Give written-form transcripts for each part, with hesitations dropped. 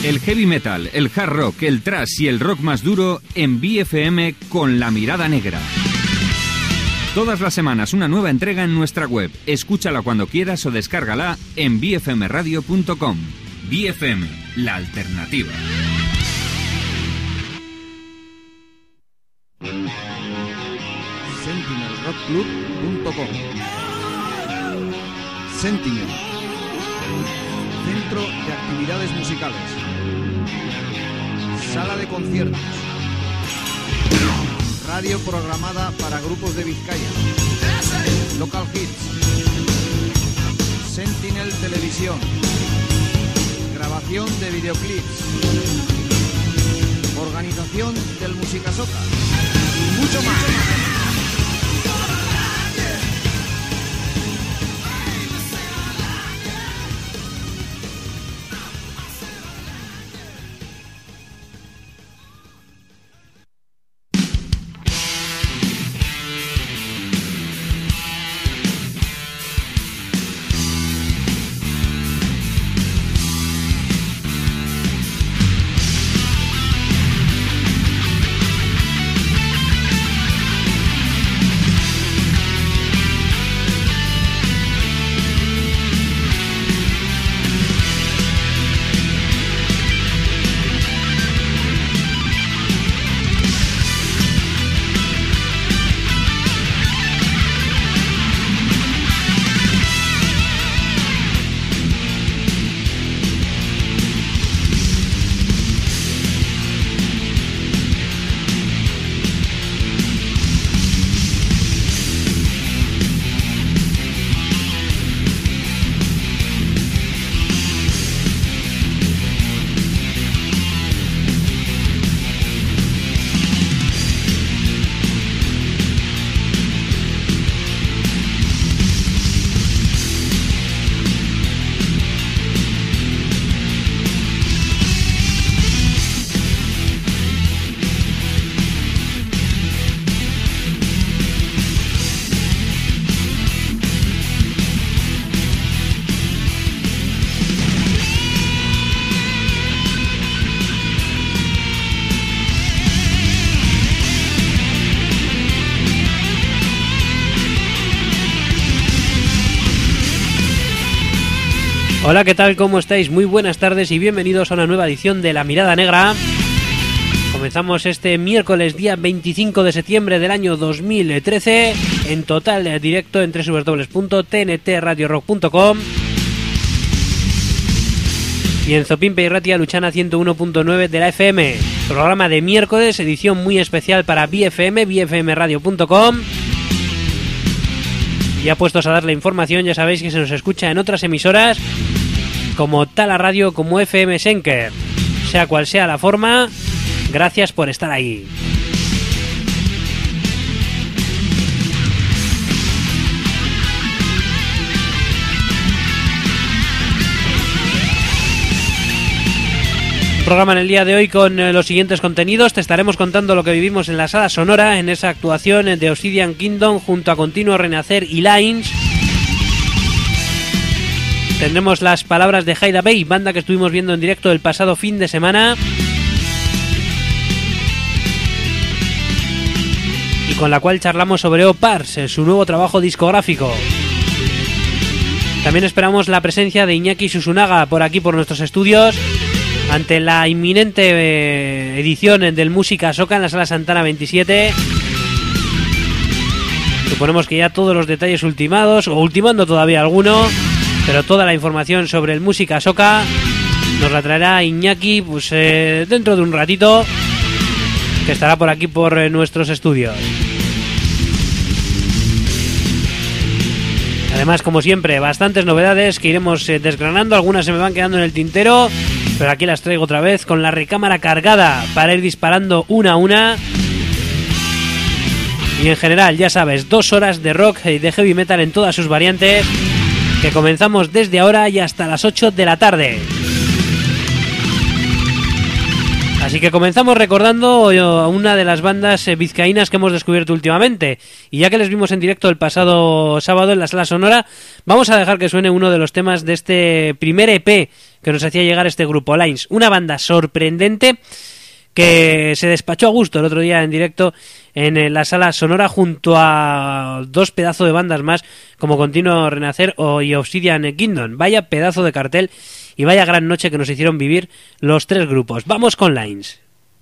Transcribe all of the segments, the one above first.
El heavy metal, el hard rock, el thrash y el rock más duro en BFM con La Mirada Negra. Todas las semanas una nueva entrega en nuestra web. Escúchala cuando quieras o descárgala en bfmradio.com. BFM, la alternativa. SentimelRockClub.com. Sentinel, centro de actividades musicales, sala de conciertos, radio programada para grupos de Vizcaya, local hits, Sentinel Televisión, grabación de videoclips, organización del Musicasoca y mucho más. Hola, ¿qué tal? ¿Cómo estáis? Muy buenas tardes y bienvenidos a una nueva edición de La Mirada Negra. Comenzamos este miércoles día 25 de septiembre del año 2013 en total directo en www.tntradiorock.com y en Zopimpe y Ratia Luchana 101.9 de la FM. Programa de miércoles, edición muy especial para BFM, bfmradio.com. Ya puestos a dar la información, ya sabéis que se nos escucha en otras emisoras como Tala Radio, como FM Senker. Sea cual sea la forma, gracias por estar ahí. Programa en el día de hoy con los siguientes contenidos. Te estaremos contando lo que vivimos en la Sala Sonora en esa actuación de Obsidian Kingdom junto a Continuo Renacer y Lines. Tendremos las palabras de Haida Bay, banda que estuvimos viendo en directo el pasado fin de semana, y con la cual charlamos sobre Opars, su nuevo trabajo discográfico. También esperamos la presencia de Iñaki Susunaga por aquí, por nuestros estudios, ante la inminente edición del Musicasoca en la Sala Santana 27. Suponemos que ya todos los detalles ultimados, o ultimando todavía alguno, pero toda la información sobre el Musicasoca nos la traerá Iñaki pues dentro de un ratito, que estará por aquí por nuestros estudios. Además, como siempre, bastantes novedades que iremos desgranando. Algunas se me van quedando en el tintero, pero aquí las traigo otra vez con la recámara cargada para ir disparando una a una. Y en general, ya sabes, 2 horas de rock y de heavy metal en todas sus variantes, que comenzamos desde ahora y hasta las 8 de la tarde. Así que comenzamos recordando a una de las bandas vizcaínas que hemos descubierto últimamente. Y ya que les vimos en directo el pasado sábado en la Sala Sonora, vamos a dejar que suene uno de los temas de este primer EP que nos hacía llegar este grupo Lines, una banda sorprendente que se despachó a gusto el otro día en directo en la Sala Sonora junto a dos pedazos de bandas más como Continuo Renacer y Obsidian Kingdom. Vaya pedazo de cartel y vaya gran noche que nos hicieron vivir los tres grupos. Vamos con Lines.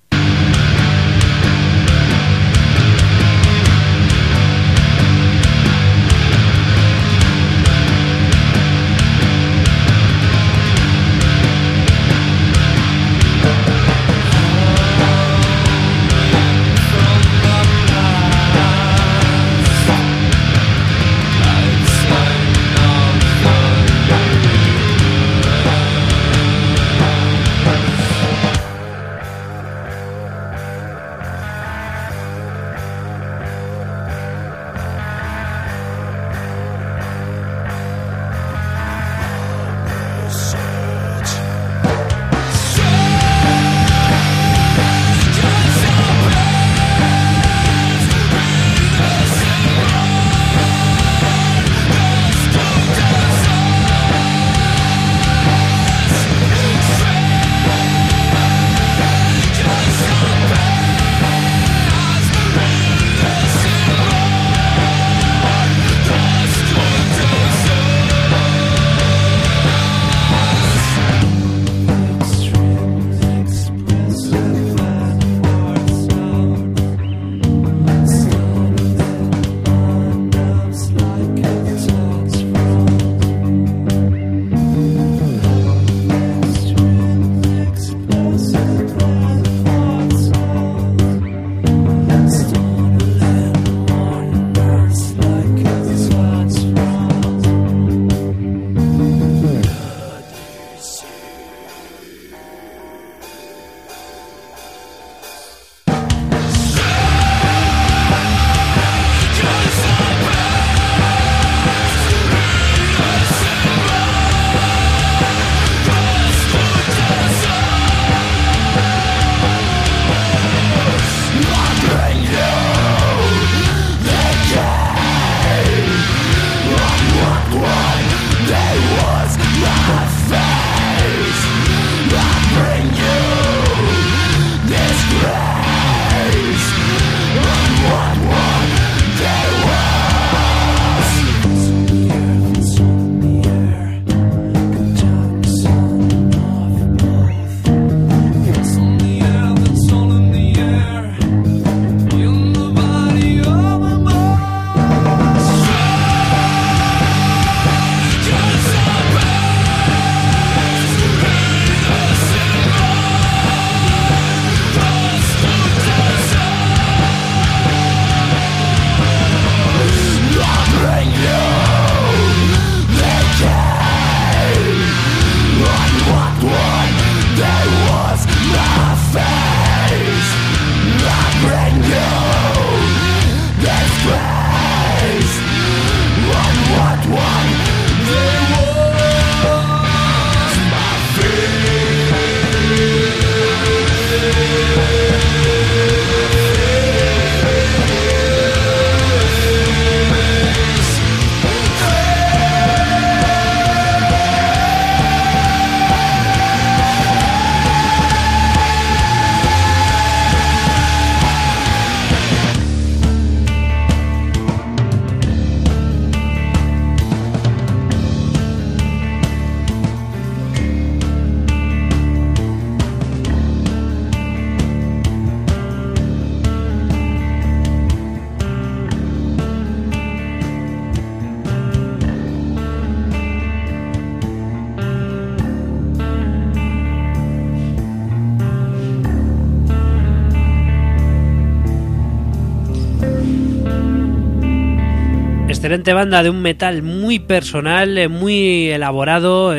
Excelente banda de un metal muy personal, muy elaborado,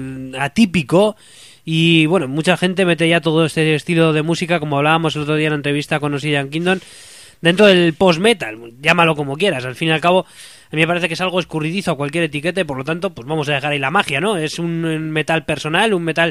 atípico. Y bueno, mucha gente mete ya todo este estilo de música, como hablábamos el otro día en la entrevista con Obsidian Kingdom, dentro del post-metal, llámalo como quieras. Al fin y al cabo, a mí me parece que es algo escurridizo a cualquier etiqueta y por lo tanto, pues vamos a dejar ahí la magia, ¿no? Es un metal personal, un metal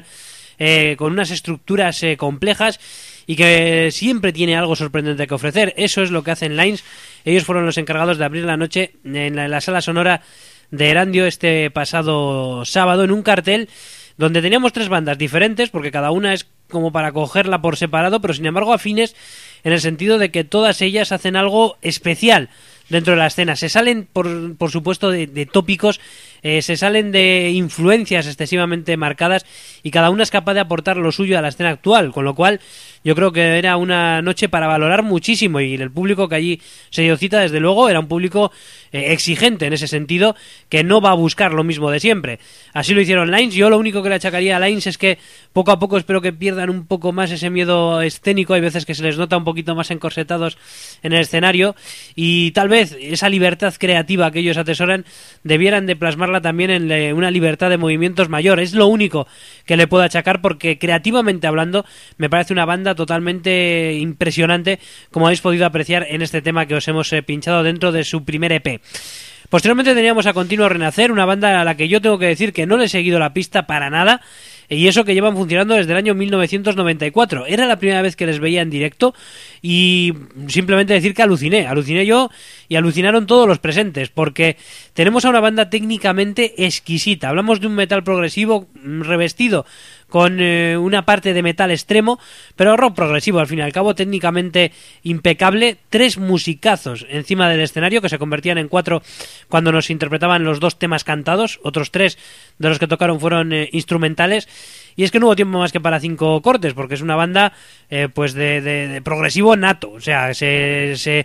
con unas estructuras complejas y que siempre tiene algo sorprendente que ofrecer. Eso es lo que hacen Lines. Ellos fueron los encargados de abrir la noche en la sala sonora de Erandio este pasado sábado en un cartel donde teníamos 3 bandas diferentes, porque cada una es como para cogerla por separado, pero sin embargo afines en el sentido de que todas ellas hacen algo especial dentro de la escena. Se salen, por supuesto, de tópicos, se salen de influencias excesivamente marcadas y cada una es capaz de aportar lo suyo a la escena actual, con lo cual yo creo que era una noche para valorar muchísimo, y el público que allí se dio cita, desde luego, era un público exigente en ese sentido, que no va a buscar lo mismo de siempre. Así lo hicieron Lines. Yo lo único que le achacaría a Lines es que poco a poco espero que pierdan un poco más ese miedo escénico. Hay veces que se les nota un poquito más encorsetados en el escenario, y tal vez esa libertad creativa que ellos atesoran debieran de plasmarla también en una libertad de movimientos mayor. Es lo único que le puedo achacar, porque creativamente hablando me parece una banda totalmente impresionante, como habéis podido apreciar en este tema que os hemos pinchado dentro de su primer EP. Posteriormente teníamos a Continuo Renacer, una banda a la que yo tengo que decir que no le he seguido la pista para nada, y eso que llevan funcionando desde el año 1994. Era la primera vez que les veía en directo y simplemente decir que aluciné yo y alucinaron todos los presentes, porque tenemos a una banda técnicamente exquisita. Hablamos de un metal progresivo revestido con una parte de metal extremo, pero rock progresivo al fin y al cabo, técnicamente impecable. 3 musicazos encima del escenario que se convertían en 4 cuando nos interpretaban los 2 temas cantados. Otros 3 de los que tocaron fueron instrumentales. Y es que no hubo tiempo más que para 5 cortes, porque es una banda pues de progresivo nato. O sea, se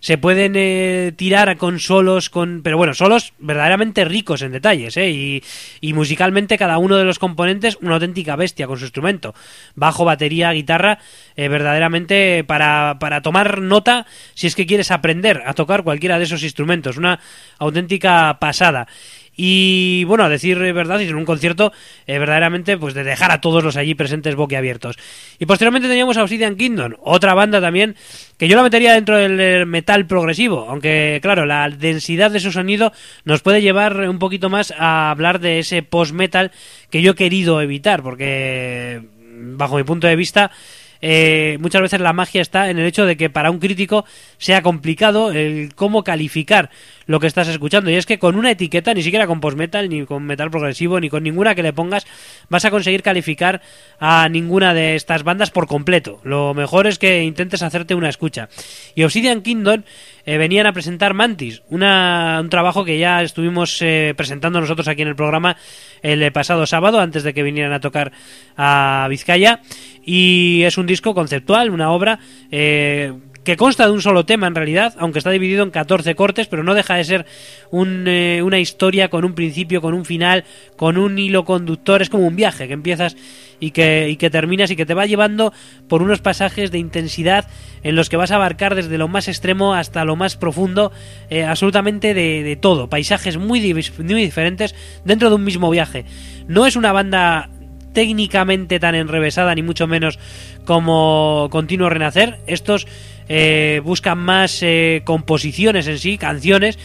pueden tirar con solos, pero bueno, solos verdaderamente ricos en detalles, y musicalmente cada uno de los componentes una auténtica bestia con su instrumento. Bajo, batería, guitarra, verdaderamente para tomar nota si es que quieres aprender a tocar cualquiera de esos instrumentos. Una auténtica pasada. Y bueno, a decir verdad, y en un concierto verdaderamente pues de dejar a todos los allí presentes boquiabiertos. Y posteriormente teníamos a Obsidian Kingdom, otra banda también que yo la metería dentro del metal progresivo, aunque claro, la densidad de su sonido nos puede llevar un poquito más a hablar de ese post-metal que yo he querido evitar, porque bajo mi punto de vista muchas veces la magia está en el hecho de que para un crítico sea complicado el cómo calificar lo que estás escuchando, y es que con una etiqueta, ni siquiera con post-metal, ni con metal progresivo, ni con ninguna que le pongas, vas a conseguir calificar a ninguna de estas bandas por completo. Lo mejor es que intentes hacerte una escucha. Y Obsidian Kingdom venían a presentar Mantis, un trabajo que ya estuvimos presentando nosotros aquí en el programa el pasado sábado, antes de que vinieran a tocar a Vizcaya, y es un disco conceptual, una obra que consta de un solo tema en realidad, aunque está dividido en 14 cortes, pero no deja de ser una historia con un principio, con un final, con un hilo conductor. Es como un viaje que empiezas y que terminas, y que te va llevando por unos pasajes de intensidad en los que vas a abarcar desde lo más extremo hasta lo más profundo, absolutamente de todo, paisajes muy diferentes dentro de un mismo viaje. No es una banda técnicamente tan enrevesada, ni mucho menos como Continuo Renacer. Estos buscan más composiciones en sí, canciones.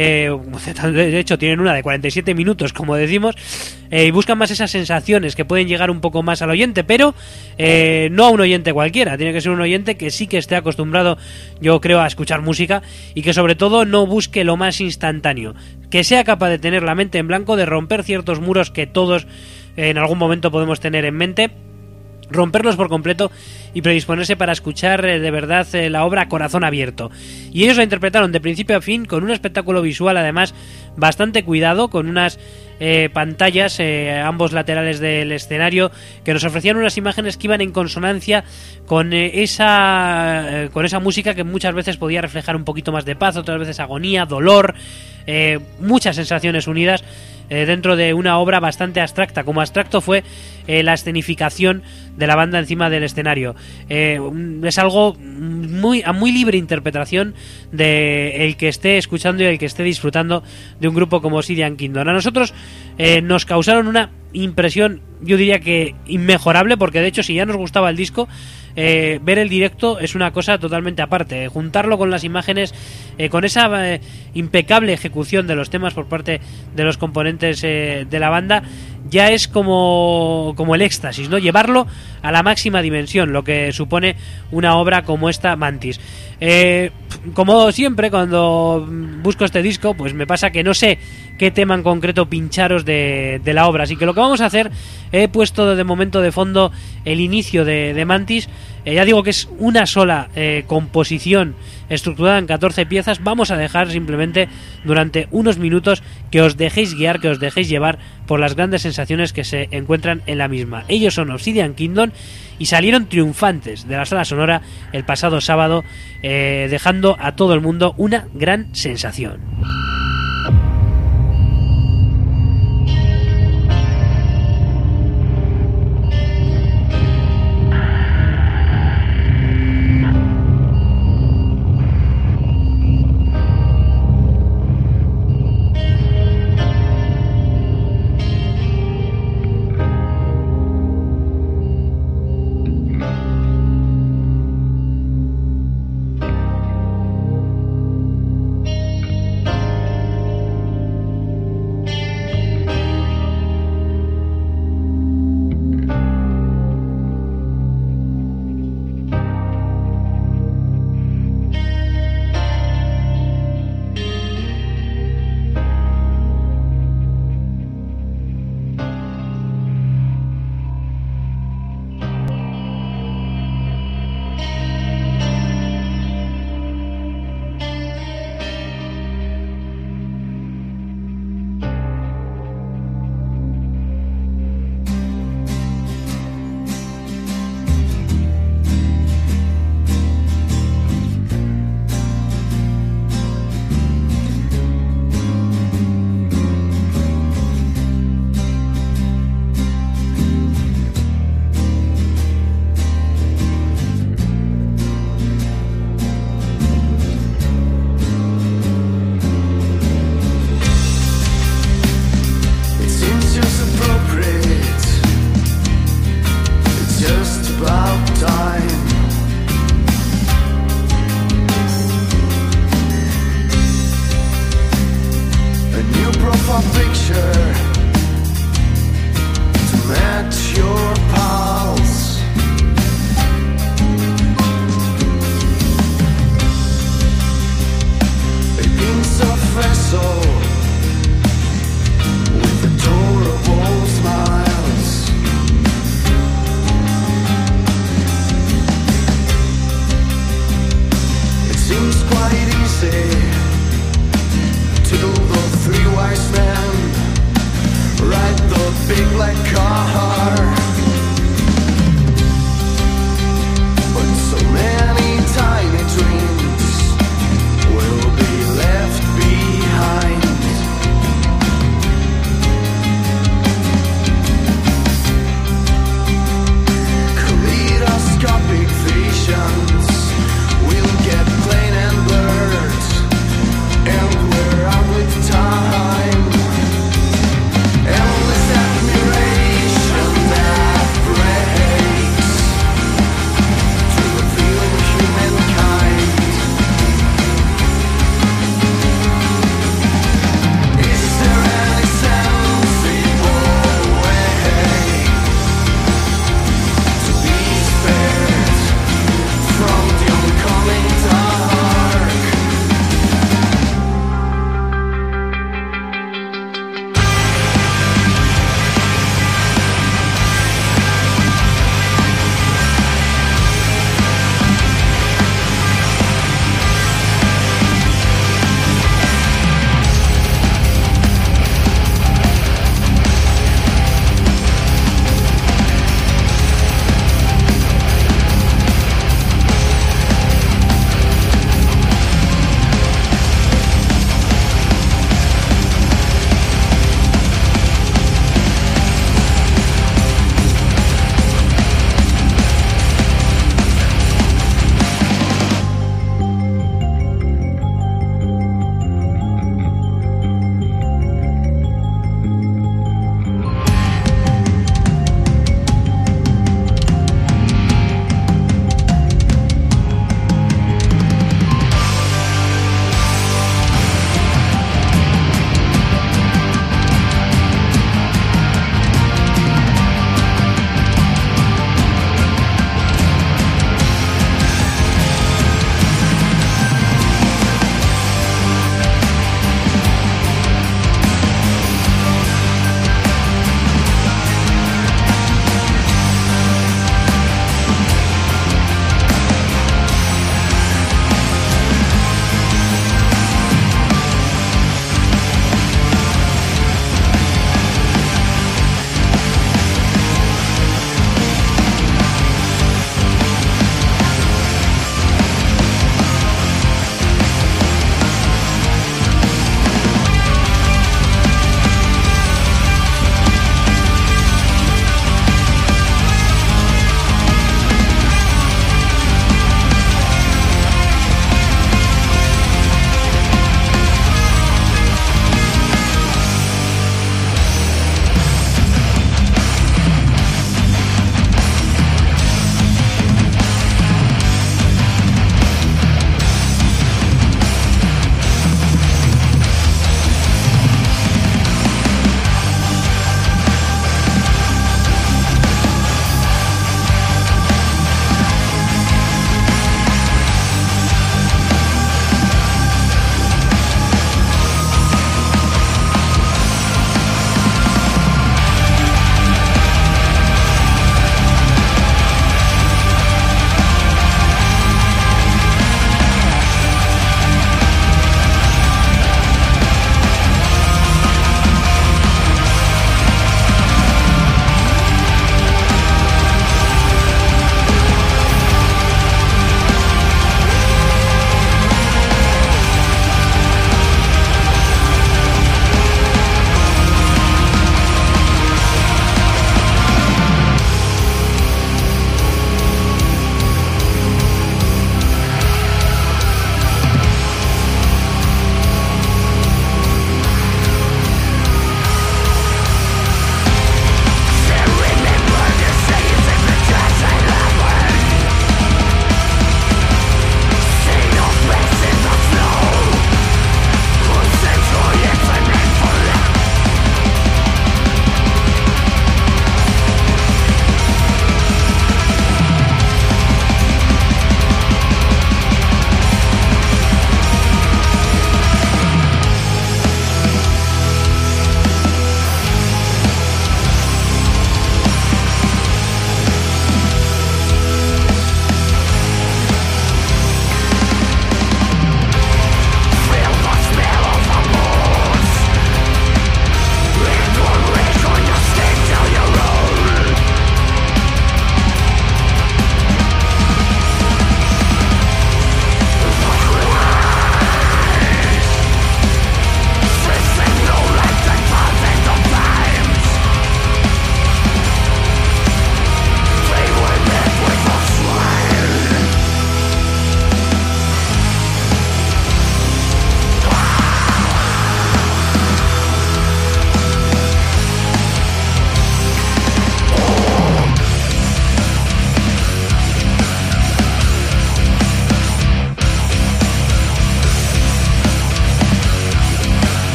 De hecho tienen una de 47 minutos, como decimos, y buscan más esas sensaciones que pueden llegar un poco más al oyente, pero no a un oyente cualquiera. Tiene que ser un oyente que sí que esté acostumbrado, yo creo, a escuchar música, y que sobre todo no busque lo más instantáneo, que sea capaz de tener la mente en blanco, de romper ciertos muros que todos en algún momento podemos tener en mente, romperlos por completo y predisponerse para escuchar de verdad la obra a corazón abierto. Y ellos la interpretaron de principio a fin, con un espectáculo visual además bastante cuidado, con unas pantallas ambos laterales del escenario que nos ofrecían unas imágenes que iban en consonancia con esa música, que muchas veces podía reflejar un poquito más de paz, otras veces agonía, dolor, muchas sensaciones unidas dentro de una obra bastante abstracta, como abstracto fue la escenificación de la banda encima del escenario. Es algo a muy libre interpretación de el que esté escuchando y el que esté disfrutando de un grupo como Obsidian Kingdom. A nosotros nos causaron una impresión, yo diría que inmejorable, porque de hecho si ya nos gustaba el disco, ver el directo es una cosa totalmente aparte. Juntarlo con las imágenes, con esa impecable ejecución de los temas por parte de los componentes de la banda, ya es como el éxtasis, ¿no? Llevarlo a la máxima dimensión, lo que supone una obra como esta, Mantis. Como siempre, cuando busco este disco, pues me pasa que no sé qué tema en concreto pincharos de la obra. Así que lo que vamos a hacer, he puesto de momento de fondo el inicio de Mantis. Ya digo que es una sola composición estructurada en 14 piezas. Vamos a dejar simplemente durante unos minutos que os dejéis guiar, que os dejéis llevar por las grandes sensaciones que se encuentran en la misma. Ellos son Obsidian Kingdom y salieron triunfantes de la sala sonora el pasado sábado, dejando a todo el mundo una gran sensación.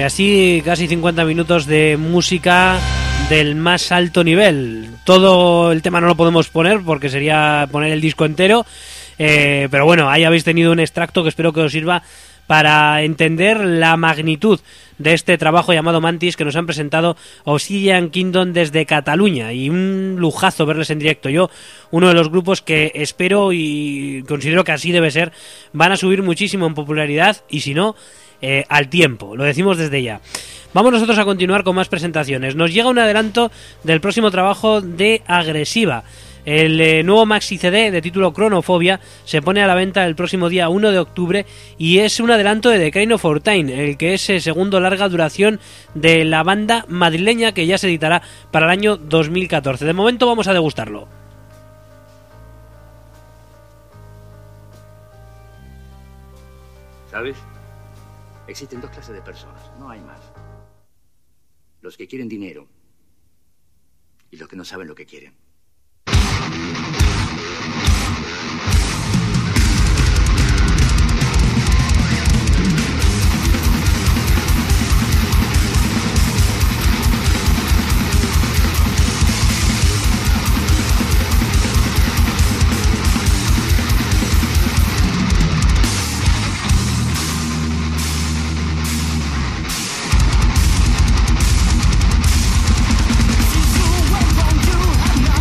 y así casi 50 minutos de música del más alto nivel. Todo el tema no lo podemos poner porque sería poner el disco entero, pero bueno, ahí habéis tenido un extracto que espero que os sirva para entender la magnitud de este trabajo llamado Mantis que nos han presentado Obsidian Kingdom desde Cataluña, y un lujazo verles en directo. Yo, uno de los grupos que espero y considero que así debe ser, van a subir muchísimo en popularidad, y si no, al tiempo, lo decimos desde ya. Vamos nosotros a continuar con más presentaciones. Nos llega un adelanto del próximo trabajo de Agresiva. El nuevo maxi CD de título Chronofobia se pone a la venta el próximo día 1 de octubre y es un adelanto de The Kind of Fortune, el que es el segundo larga duración de la banda madrileña, que ya se editará para el año 2014. De momento vamos a degustarlo. ¿Sabes? Existen dos clases de personas, no hay más. Los que quieren dinero y los que no saben lo que quieren. From you, I'm not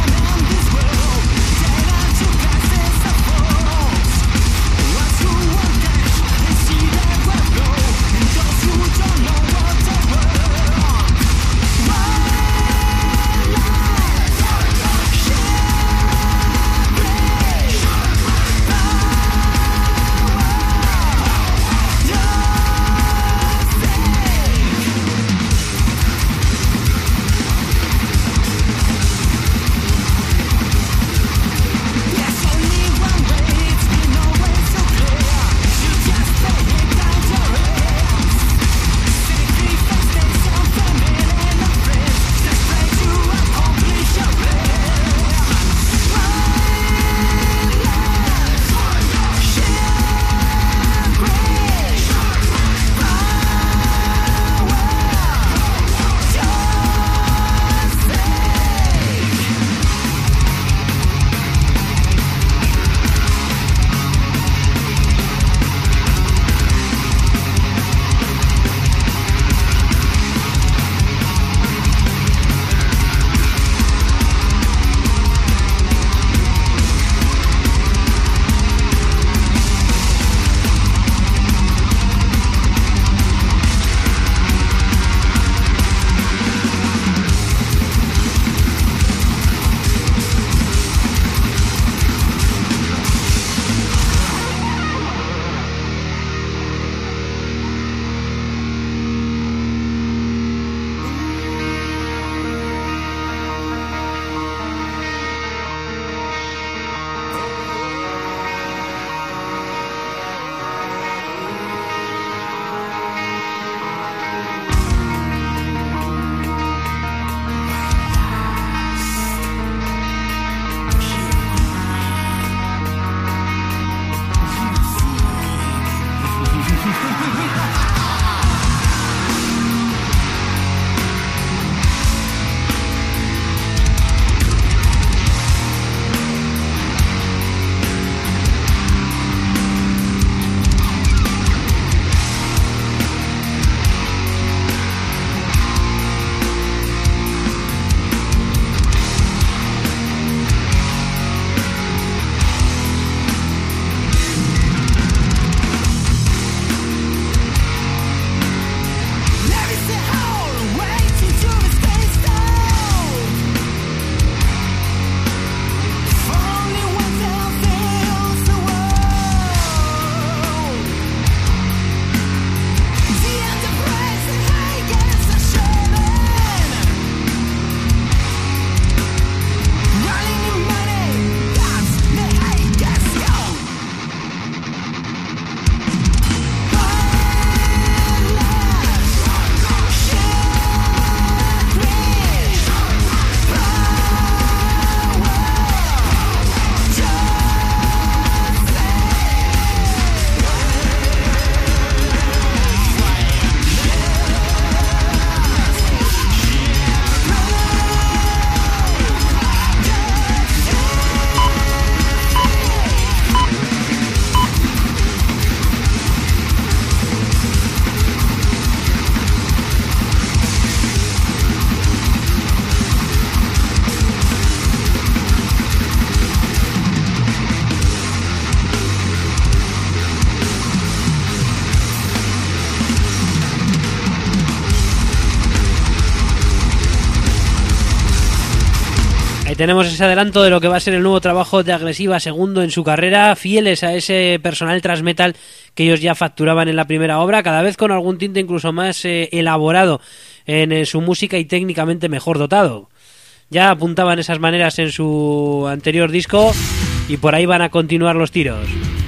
tenemos ese adelanto de lo que va a ser el nuevo trabajo de Agresiva, segundo en su carrera, fieles a ese personal thrash metal que ellos ya facturaban en la primera obra, cada vez con algún tinte incluso más elaborado en su música y técnicamente mejor dotado. Ya apuntaban esas maneras en su anterior disco y por ahí van a continuar los tiros.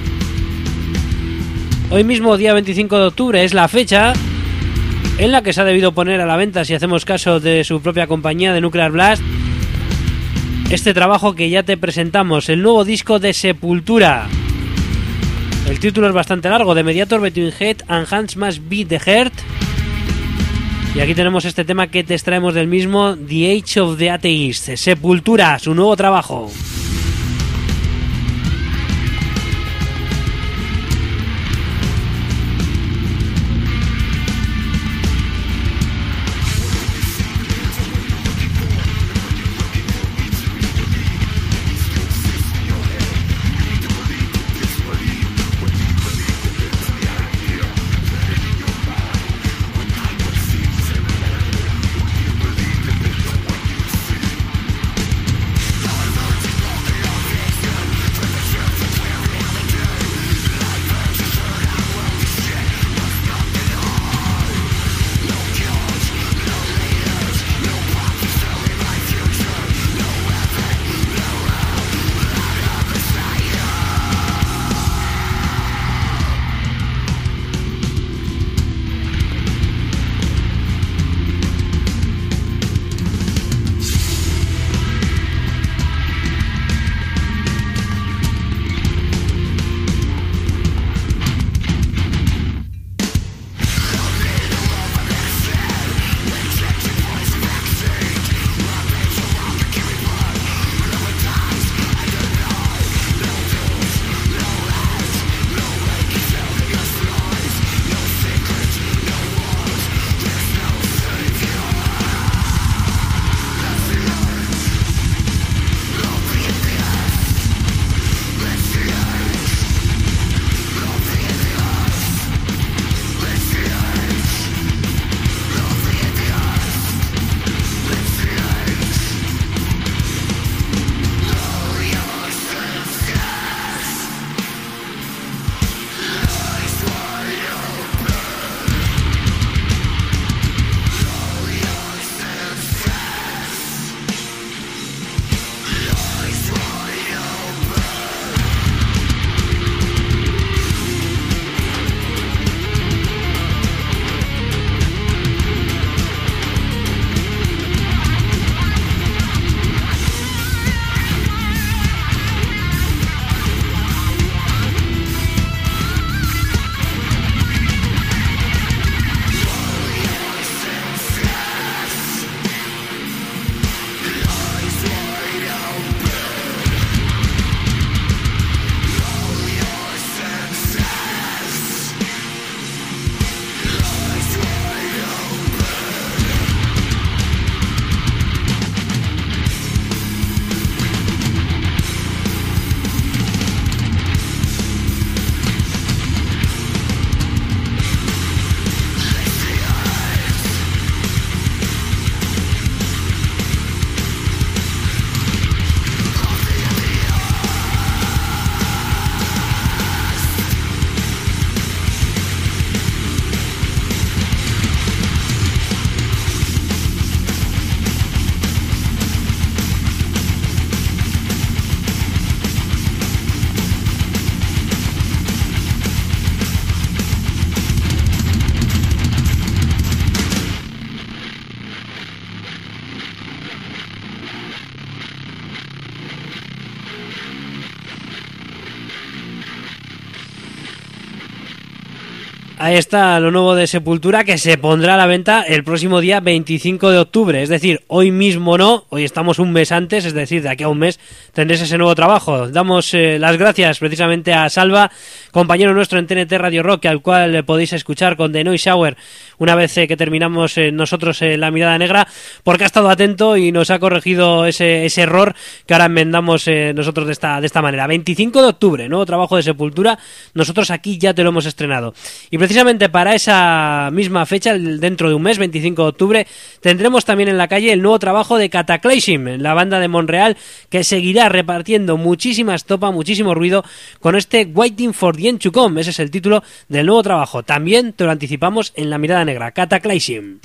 Hoy mismo, día 25 de octubre, es la fecha en la que se ha debido poner a la venta, si hacemos caso de su propia compañía, de Nuclear Blast, este trabajo que ya te presentamos, el nuevo disco de Sepultura. El título es bastante largo, The Mediator Between Head and Hands Must Be the Heart. Y aquí tenemos este tema que te extraemos del mismo, The Age of the Atheist, Sepultura, su nuevo trabajo. Ahí está lo nuevo de Sepultura, que se pondrá a la venta el próximo día 25 de octubre. Es decir, hoy mismo no, hoy estamos un mes antes, es decir, de aquí a un mes tendréis ese nuevo trabajo. Damos las gracias precisamente a Salva, compañero nuestro en TNT Radio Rock, al cual podéis escuchar con The Noise Hour una vez que terminamos nosotros La Mirada Negra, porque ha estado atento y nos ha corregido ese error que ahora enmendamos nosotros de esta manera. 25 de octubre, nuevo trabajo de Sepultura, nosotros aquí ya te lo hemos estrenado. Y precisamente precisamente para esa misma fecha, dentro de un mes, 25 de octubre, tendremos también en la calle el nuevo trabajo de Cataclysm, la banda de Montreal, que seguirá repartiendo muchísima estopa, muchísimo ruido con este Waiting for the End to Come. Ese es el título del nuevo trabajo. También te lo anticipamos en La Mirada Negra, Cataclysm.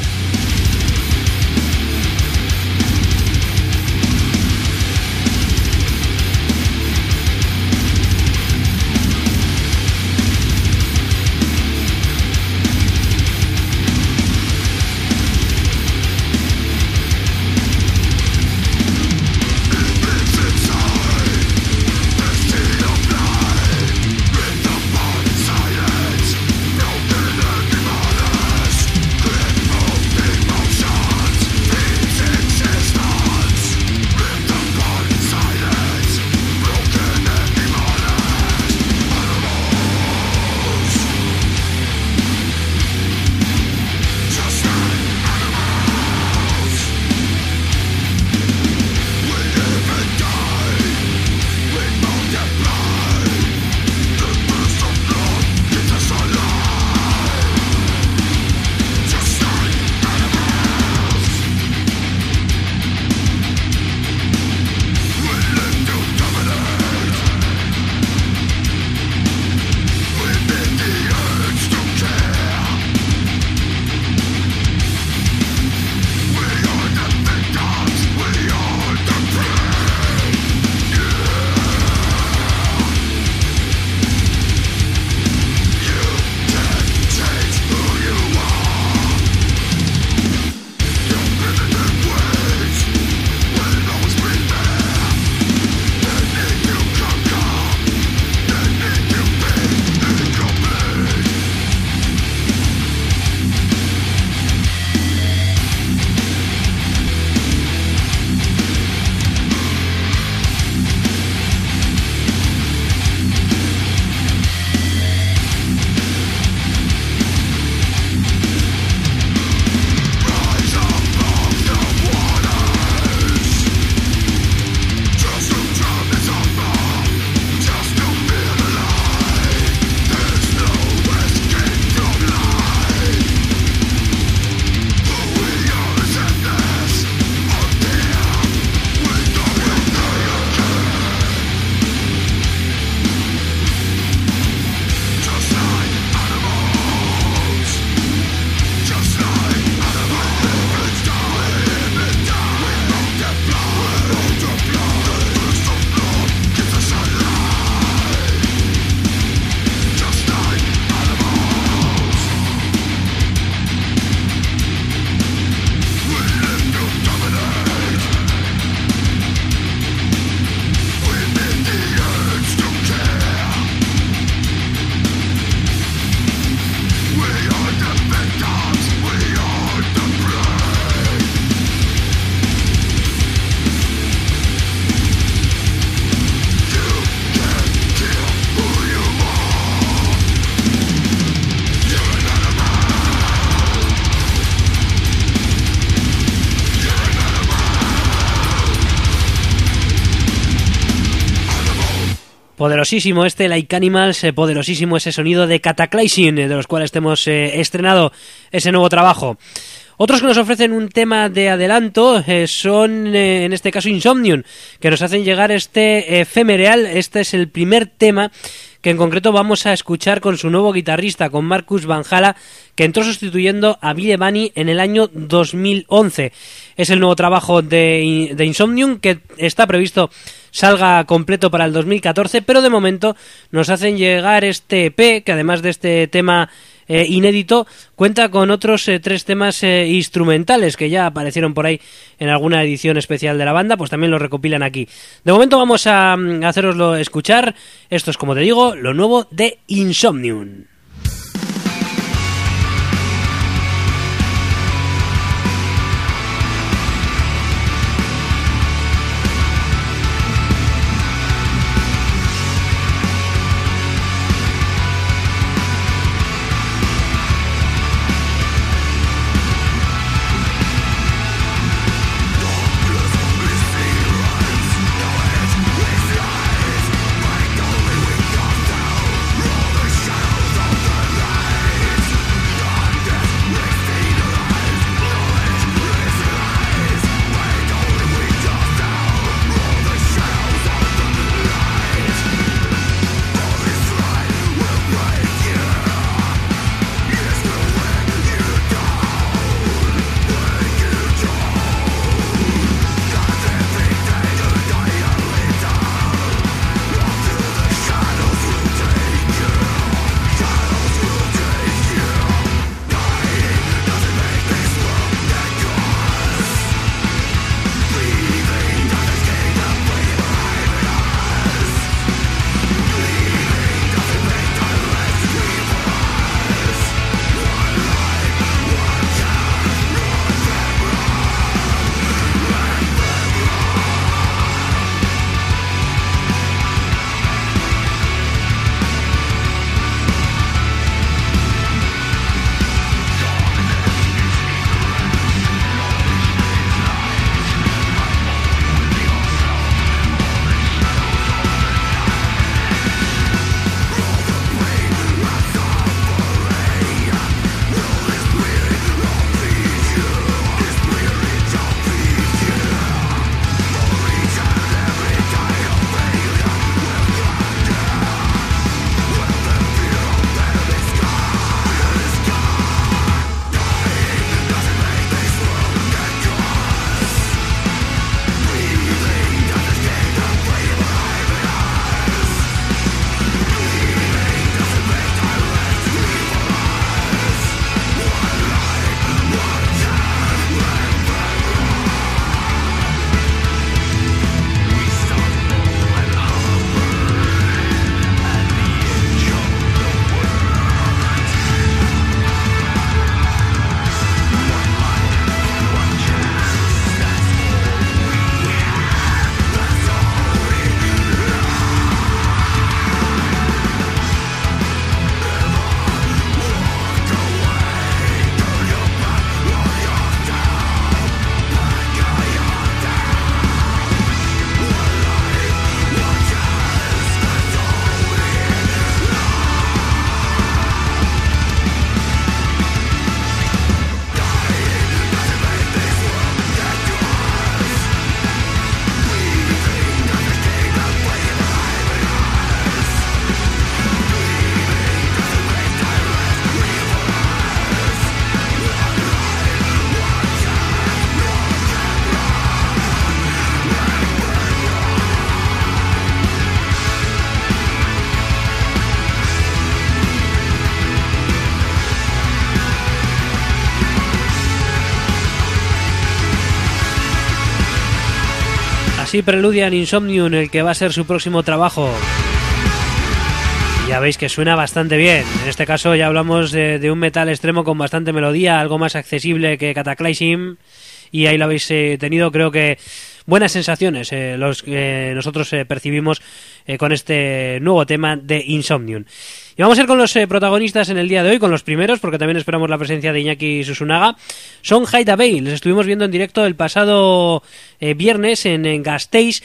Poderosísimo este Like Animals, poderosísimo ese sonido de Cataclysm, de los cuales hemos estrenado ese nuevo trabajo. Otros que nos ofrecen un tema de adelanto son, en este caso, Insomnium, que nos hacen llegar este Ephemeral. Este es el primer tema que en concreto vamos a escuchar con su nuevo guitarrista, con Marcus Vanhala, que entró sustituyendo a Bill Evany en el año 2011. Es el nuevo trabajo de Insomnium, que está previsto salga completo para el 2014, pero de momento nos hacen llegar este EP, que además de este tema inédito, cuenta con otros 3 temas instrumentales que ya aparecieron por ahí en alguna edición especial de la banda, pues también los recopilan aquí. De momento vamos a haceroslo escuchar. Esto es, como te digo, lo nuevo de Insomnium. Shadows Así preludian Insomnium, el que va a ser su próximo trabajo. Ya veis que suena bastante bien. En este caso ya hablamos de un metal extremo con bastante melodía, algo más accesible que Cataclysm. Y ahí lo habéis tenido, creo que buenas sensaciones los que nosotros percibimos con este nuevo tema de Insomnium. Y vamos a ir con los protagonistas en el día de hoy, con los primeros, porque también esperamos la presencia de Iñaki Susunaga. Son Hideaway, les estuvimos viendo en directo el pasado viernes en Gasteiz,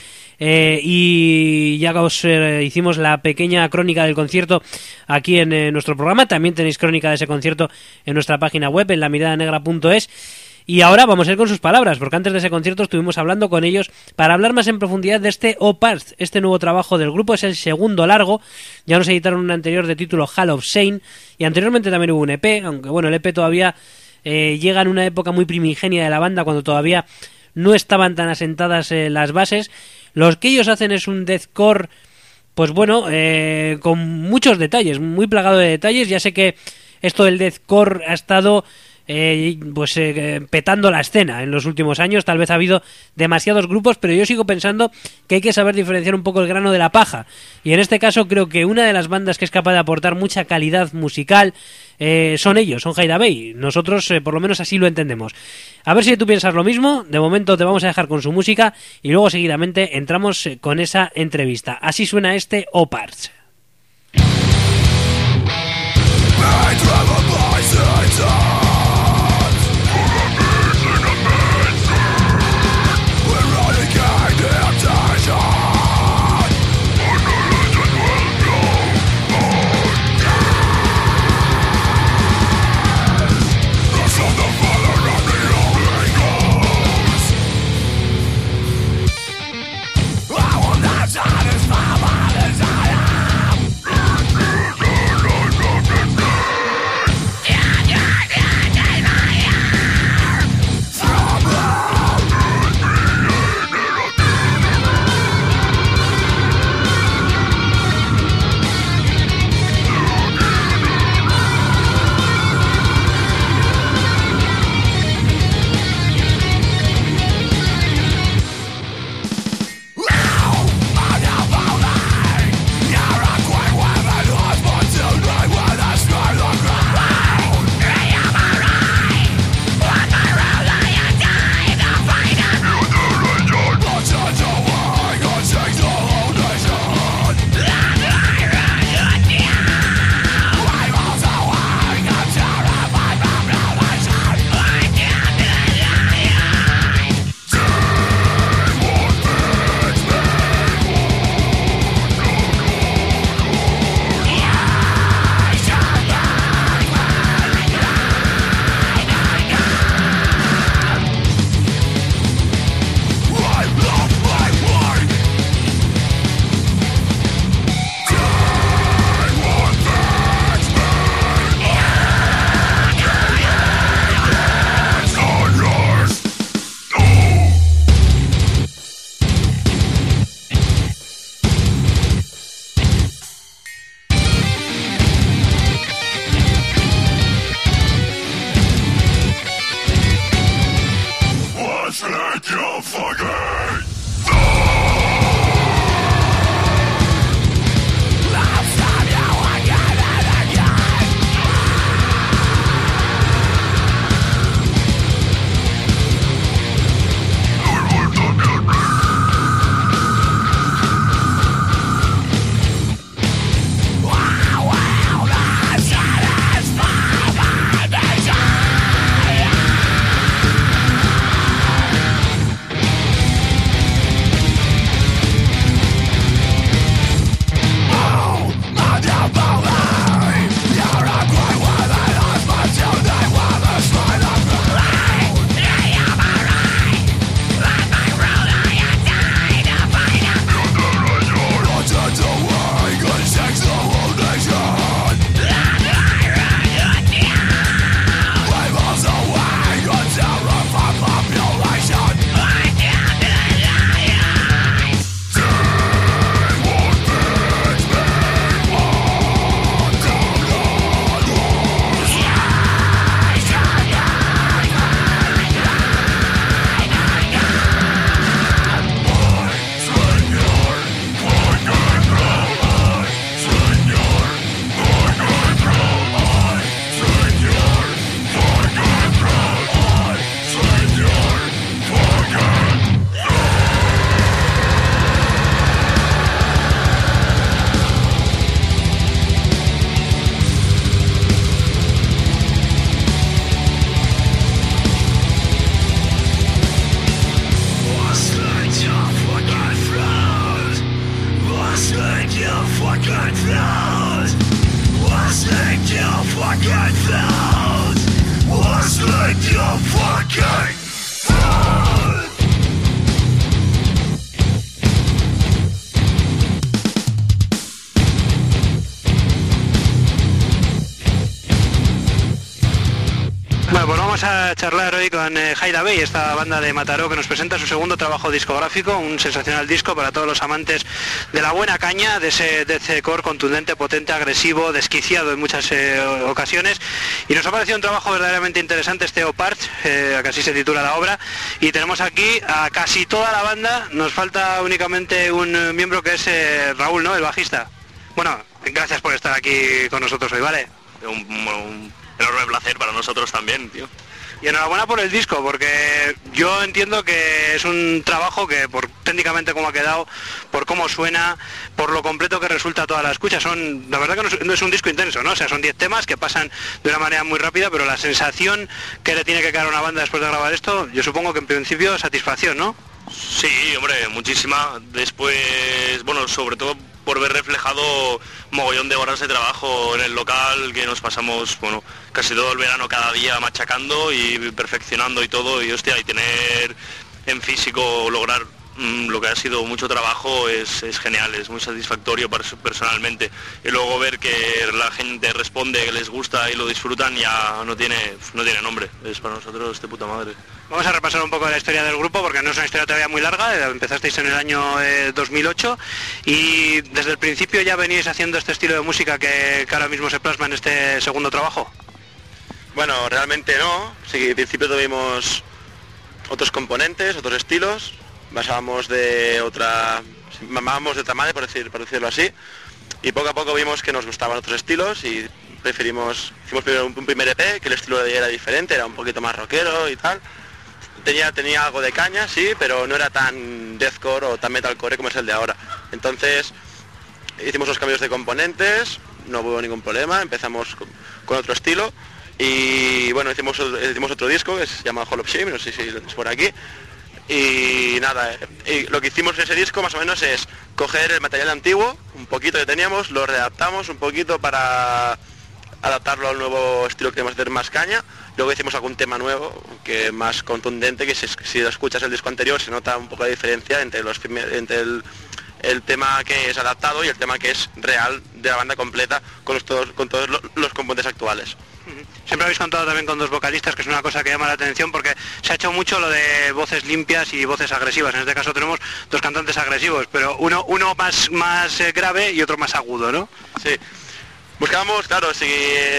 y ya os hicimos la pequeña crónica del concierto aquí en nuestro programa. También tenéis crónica de ese concierto en nuestra página web, en lamiradanegra.es. Y ahora vamos a ir con sus palabras, porque antes de ese concierto estuvimos hablando con ellos para hablar más en profundidad de este Opars, este nuevo trabajo del grupo. Es el segundo largo, ya nos editaron un anterior de título Hall of Shame, y anteriormente también hubo un EP, aunque bueno, el EP todavía llega en una época muy primigenia de la banda, cuando todavía no estaban tan asentadas las bases. Lo que ellos hacen es un deathcore, pues bueno, con muchos detalles, muy plagado de detalles. Ya sé que esto del deathcore ha estado petando la escena en los últimos años. Tal vez ha habido demasiados grupos, pero yo sigo pensando que hay que saber diferenciar un poco el grano de la paja, y en este caso creo que una de las bandas que es capaz de aportar mucha calidad musical son ellos, son Hideaway. Nosotros por lo menos así lo entendemos. A ver si tú piensas lo mismo. De momento te vamos a dejar con su música y luego seguidamente entramos con esa entrevista. Así suena este Opars. Yeah. Bueno, pues vamos a charlar hoy con Hide Away, esta banda de Mataró que nos presenta su segundo trabajo discográfico, un sensacional disco para todos los amantes de la buena caña, de ese deathcore contundente, potente, agresivo, desquiciado en muchas ocasiones, y nos ha parecido un trabajo verdaderamente interesante este Opart, que así se titula la obra, y tenemos aquí a casi toda la banda. Nos falta únicamente un miembro que es Raúl, ¿no?, el bajista. Bueno, gracias por estar aquí con nosotros hoy, ¿vale? Un enorme placer para nosotros también, tío. Y enhorabuena por el disco, porque yo entiendo que es un trabajo que, por técnicamente cómo ha quedado, por cómo suena, por lo completo que resulta toda la escucha, la verdad que no es un disco intenso, ¿no? O sea, son 10 temas que pasan de una manera muy rápida, pero la sensación que le tiene que quedar a una banda después de grabar esto, yo supongo que en principio satisfacción, ¿no? Sí, hombre, muchísima. Después, bueno, sobre todo por ver reflejado mogollón de horas de trabajo en el local, que nos pasamos, bueno, casi todo el verano cada día machacando y perfeccionando y todo, y hostia, y tener en físico, lograr lo que ha sido mucho trabajo es genial, es muy satisfactorio personalmente, y luego ver que la gente responde, que les gusta y lo disfrutan, ya no tiene nombre, es para nosotros de puta madre. Vamos a repasar un poco la historia del grupo, porque no es una historia todavía muy larga. Empezasteis en el año 2008 y desde el principio ya veníais haciendo este estilo de música que ahora mismo se plasma en este segundo trabajo. Bueno, realmente no. Sí, al principio tuvimos otros componentes, otros estilos, mamábamos de otra madre, por decirlo así, y poco a poco vimos que nos gustaban otros estilos y hicimos primero un primer EP, que el estilo era diferente, era un poquito más rockero y tal. Tenía algo de caña, sí, pero no era tan deathcore o tan metalcore como es el de ahora. Entonces hicimos los cambios de componentes, no hubo ningún problema, empezamos con otro estilo y bueno, hicimos otro disco que se llama Hall of Shame, no sé si es por aquí. Y nada, y lo que hicimos en ese disco más o menos es coger el material antiguo, un poquito que teníamos, lo readaptamos un poquito para adaptarlo al nuevo estilo que queremos hacer, más caña. Luego hicimos algún tema nuevo, que más contundente, que si lo escuchas el disco anterior se nota un poco la diferencia entre el tema que es adaptado y el tema que es real de la banda completa con todos los componentes actuales. Siempre habéis contado también con dos vocalistas, que es una cosa que llama la atención porque se ha hecho mucho lo de voces limpias y voces agresivas. En este caso tenemos dos cantantes agresivos, pero uno más grave y otro más agudo, ¿no? Sí. Buscábamos, claro, sí,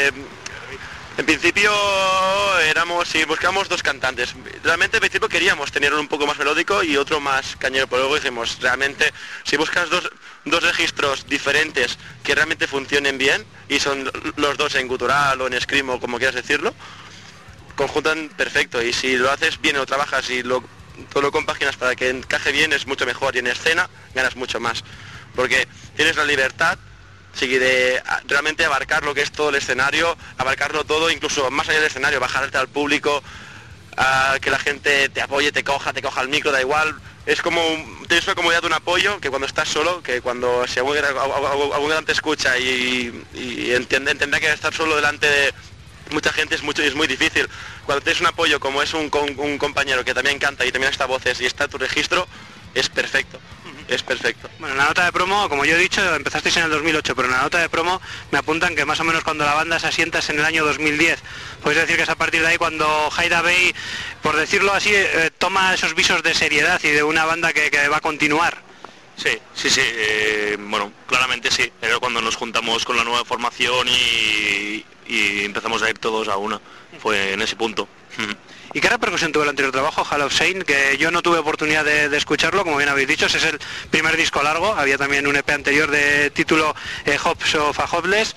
en principio buscábamos dos cantantes. Realmente al principio queríamos tener uno un poco más melódico y otro más cañero, pero luego dijimos, realmente, si buscas dos registros diferentes que realmente funcionen bien, y son los dos en gutural o en scream o como quieras decirlo, conjuntan perfecto, y si lo haces bien o lo trabajas y todo lo compaginas para que encaje bien, es mucho mejor, y en escena ganas mucho más, porque tienes la libertad de realmente abarcar lo que es todo el escenario, abarcarlo todo, incluso más allá del escenario, bajarte al público, a que la gente te apoye, te coja el micro, da igual. Es como tienes una comodidad de un apoyo que cuando estás solo, que cuando si algún gran te escucha y entenderá que estar solo delante de mucha gente es muy difícil. Cuando tienes un apoyo como es un compañero que también canta y también está voces y está tu registro, es perfecto. Es perfecto. Bueno, en la nota de promo, como yo he dicho, empezasteis en el 2008, pero en la nota de promo me apuntan que más o menos cuando la banda se asienta es en el año 2010. Podéis decir que es a partir de ahí cuando Hide Away, por decirlo así, toma esos visos de seriedad y de una banda que va a continuar. Sí, bueno, claramente sí. Era cuando nos juntamos con la nueva formación y empezamos a ir todos a una. Fue en ese punto. ¿Y qué repercusión tuvo el anterior trabajo, Hall of Shame? Que yo no tuve oportunidad de escucharlo, como bien habéis dicho, ese es el primer disco largo, había también un EP anterior de título Hops of a Hopeless.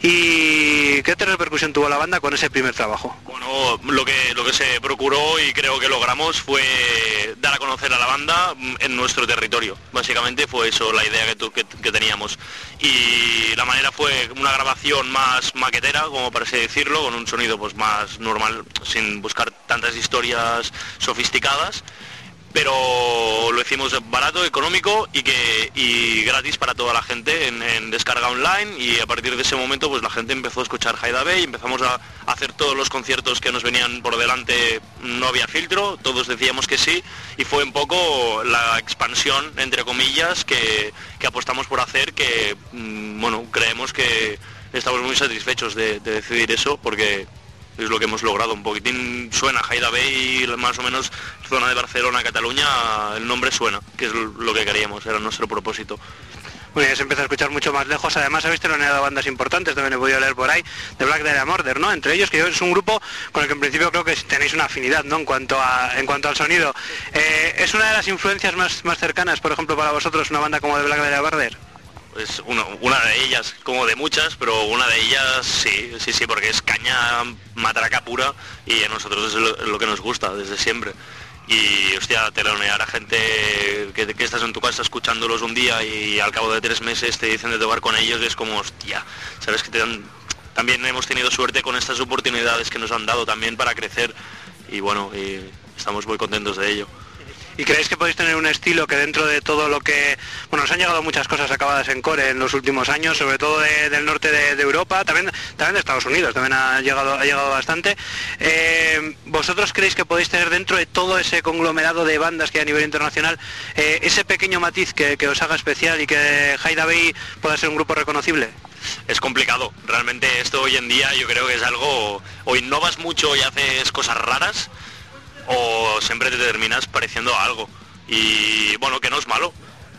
¿Y qué repercusión tuvo la banda con ese primer trabajo? Bueno, lo que se procuró y creo que logramos fue dar a conocer a la banda en nuestro territorio. Básicamente fue eso la idea que teníamos. Y la manera fue una grabación más maquetera, como para así decirlo, con un sonido pues más normal, sin buscar tantas historias sofisticadas, pero lo hicimos barato, económico y gratis para toda la gente en descarga online, y a partir de ese momento pues la gente empezó a escuchar Haida Bay, empezamos a hacer todos los conciertos que nos venían por delante, no había filtro, todos decíamos que sí, y fue un poco la expansión, entre comillas, que apostamos por hacer, que bueno, creemos que estamos muy satisfechos de decidir eso, porque es lo que hemos logrado. Un poquitín suena Haida Bay, más o menos zona de Barcelona, Cataluña, el nombre suena, que es lo que queríamos, era nuestro propósito. Bueno, ya se empieza a escuchar mucho más lejos. Además habéis teloneado bandas importantes, también he podido leer por ahí, de Black Dahlia Murder, ¿no? Entre ellos, que es un grupo con el que en principio creo que tenéis una afinidad, ¿no? En cuanto al sonido. ¿Es una de las influencias más cercanas, por ejemplo, para vosotros, una banda como de Black Dahlia Murder? Es una de ellas, como de muchas, pero una de ellas sí, porque es caña matraca pura, y a nosotros es lo que nos gusta desde siempre. Y hostia, telonear a gente que estás en tu casa escuchándolos un día y al cabo de 3 meses te dicen de tocar con ellos, y es como, hostia, sabes que también hemos tenido suerte con estas oportunidades que nos han dado también para crecer, y bueno, y estamos muy contentos de ello. ¿Y creéis que podéis tener un estilo que dentro de todo lo que... Bueno, nos han llegado muchas cosas acabadas en core en los últimos años, sobre todo del norte de Europa, también de Estados Unidos, también ha llegado bastante. ¿Vosotros creéis que podéis tener dentro de todo ese conglomerado de bandas que hay a nivel internacional ese pequeño matiz que os haga especial y que Haida Bay pueda ser un grupo reconocible? Es complicado, realmente esto hoy en día yo creo que es algo... O innovas mucho y haces cosas raras, o siempre te terminas pareciendo a algo, y bueno, que no es malo,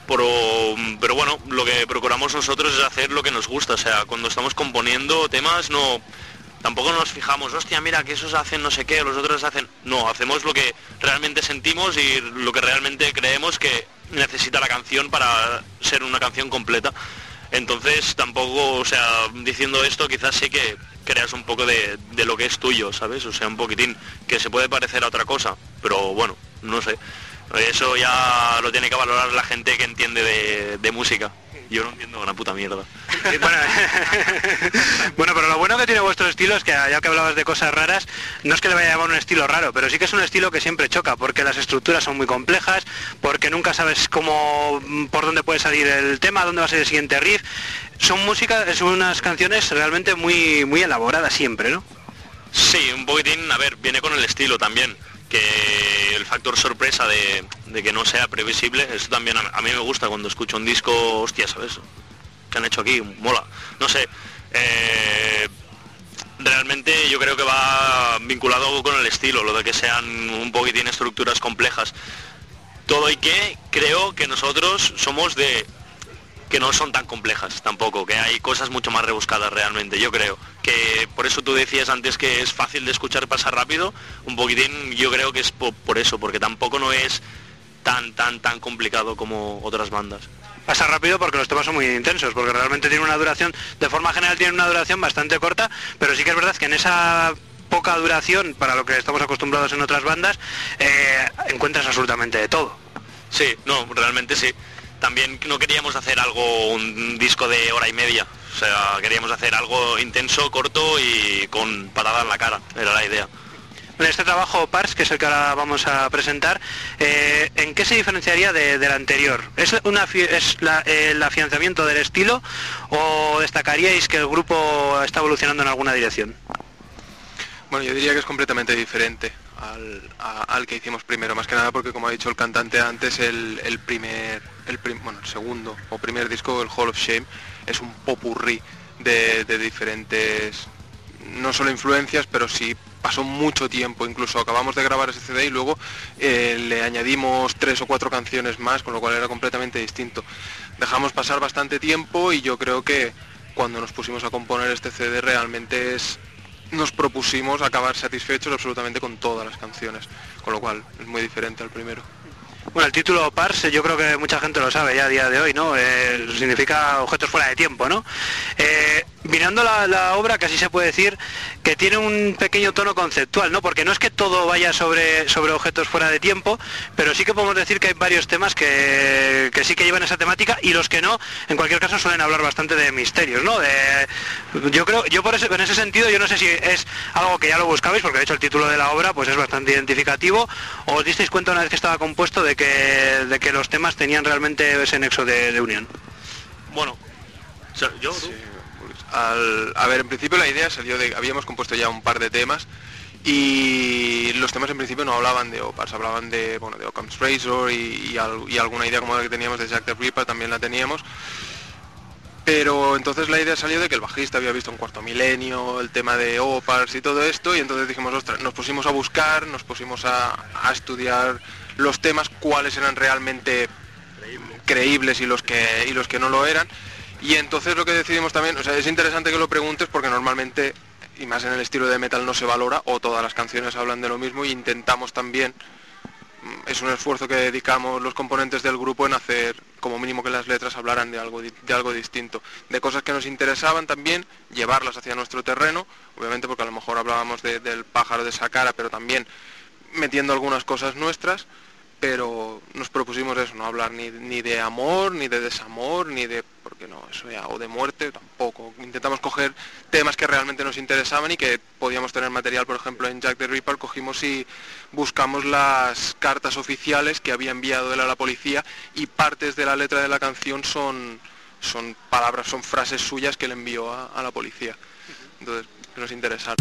pero bueno, lo que procuramos nosotros es hacer lo que nos gusta, o sea, cuando estamos componiendo temas tampoco nos fijamos, hostia, mira, que esos hacen no sé qué, los otros hacen, no, hacemos lo que realmente sentimos y lo que realmente creemos que necesita la canción para ser una canción completa. Entonces tampoco, o sea, diciendo esto quizás sí que creas un poco de lo que es tuyo, ¿sabes? O sea, un poquitín, que se puede parecer a otra cosa, pero bueno, no sé. Eso ya lo tiene que valorar la gente que entiende de música. Yo no entiendo una puta mierda. Bueno, pero lo bueno que tiene vuestro estilo es que, ya que hablabas de cosas raras, no es que le vaya a llamar un estilo raro, pero sí que es un estilo que siempre choca, porque las estructuras son muy complejas, porque nunca sabes por dónde puede salir el tema, dónde va a ser el siguiente riff. Son unas canciones realmente muy, muy elaboradas siempre, ¿no? Sí, un poquitín, a ver, viene con el estilo también, que el factor sorpresa de que no sea previsible, eso también a mí me gusta cuando escucho un disco, hostia, ¿sabes? ¿Qué han hecho aquí? Mola. No sé, realmente yo creo que va vinculado con el estilo, lo de que sean un poquitín estructuras complejas. Todo y que creo que nosotros somos que no son tan complejas tampoco, que hay cosas mucho más rebuscadas realmente, yo creo. Que por eso tú decías antes que es fácil de escuchar, pasa rápido, un poquitín yo creo que es por eso, porque tampoco no es tan complicado como otras bandas. Pasa rápido porque los temas son muy intensos, porque realmente tiene una duración, de forma general tiene una duración bastante corta, pero sí que es verdad que en esa poca duración, para lo que estamos acostumbrados en otras bandas, encuentras absolutamente de todo. Sí, no, realmente sí. También no queríamos hacer un disco de hora y media, o sea, queríamos hacer algo intenso, corto y con parada en la cara, era la idea. En este trabajo Pars, que es el que ahora vamos a presentar, ¿en qué se diferenciaría del anterior? ¿Es el afianzamiento del estilo o destacaríais que el grupo está evolucionando en alguna dirección? Bueno, yo diría que es completamente diferente al que hicimos primero, más que nada porque, como ha dicho el cantante antes, el segundo o primer disco, el Hall of Shame, es un popurrí de diferentes, no solo influencias, pero sí pasó mucho tiempo, incluso acabamos de grabar ese CD y luego le añadimos 3 o 4 canciones más, con lo cual era completamente distinto. Dejamos pasar bastante tiempo y yo creo que cuando nos pusimos a componer este CD realmente nos propusimos acabar satisfechos absolutamente con todas las canciones, con lo cual es muy diferente al primero. Bueno, el título Pars, yo creo que mucha gente lo sabe ya a día de hoy, ¿no? Significa objetos fuera de tiempo, ¿no? mirando la obra casi se puede decir que tiene un pequeño tono conceptual, ¿no? Porque no es que todo vaya sobre objetos fuera de tiempo, pero sí que podemos decir que hay varios temas que sí que llevan esa temática, y los que no, en cualquier caso suelen hablar bastante de misterios, ¿no? En ese sentido, yo no sé si es algo que ya lo buscabais, porque de hecho el título de la obra pues es bastante identificativo, o os disteis cuenta una vez que estaba compuesto de que los temas tenían realmente ese nexo de unión. Bueno, yo... Sí. A ver, en principio la idea salió habíamos compuesto ya un par de temas, y los temas en principio no hablaban de Opars, hablaban de Occam's Razor y alguna idea como la que teníamos de Jack the Ripper también la teníamos, pero entonces la idea salió de que el bajista había visto un Cuarto Milenio, el tema de Opars y todo esto, y entonces dijimos, ostras, nos pusimos a buscar, nos pusimos a estudiar los temas, cuáles eran realmente creíbles y los que no lo eran. Y entonces lo que decidimos también, o sea, es interesante que lo preguntes porque normalmente, y más en el estilo de metal, no se valora, o todas las canciones hablan de lo mismo, y intentamos también, es un esfuerzo que dedicamos los componentes del grupo en hacer como mínimo que las letras hablaran de algo distinto, de cosas que nos interesaban también, llevarlas hacia nuestro terreno, obviamente porque a lo mejor hablábamos del pájaro de Saqqara, pero también metiendo algunas cosas nuestras. Pero nos propusimos eso, no hablar ni de amor, ni de desamor, ni de, porque no, eso ya, o de muerte tampoco. Intentamos coger temas que realmente nos interesaban y que podíamos tener material. Por ejemplo, en Jack the Ripper cogimos y buscamos las cartas oficiales que había enviado él a la policía, y partes de la letra de la canción son palabras, son frases suyas que él envió a la policía. Entonces, nos interesaron.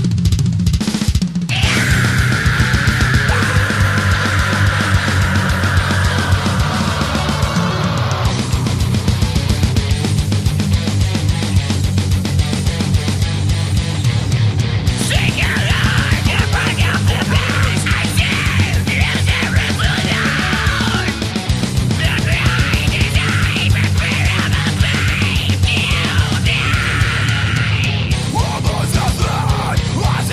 Almost a threat was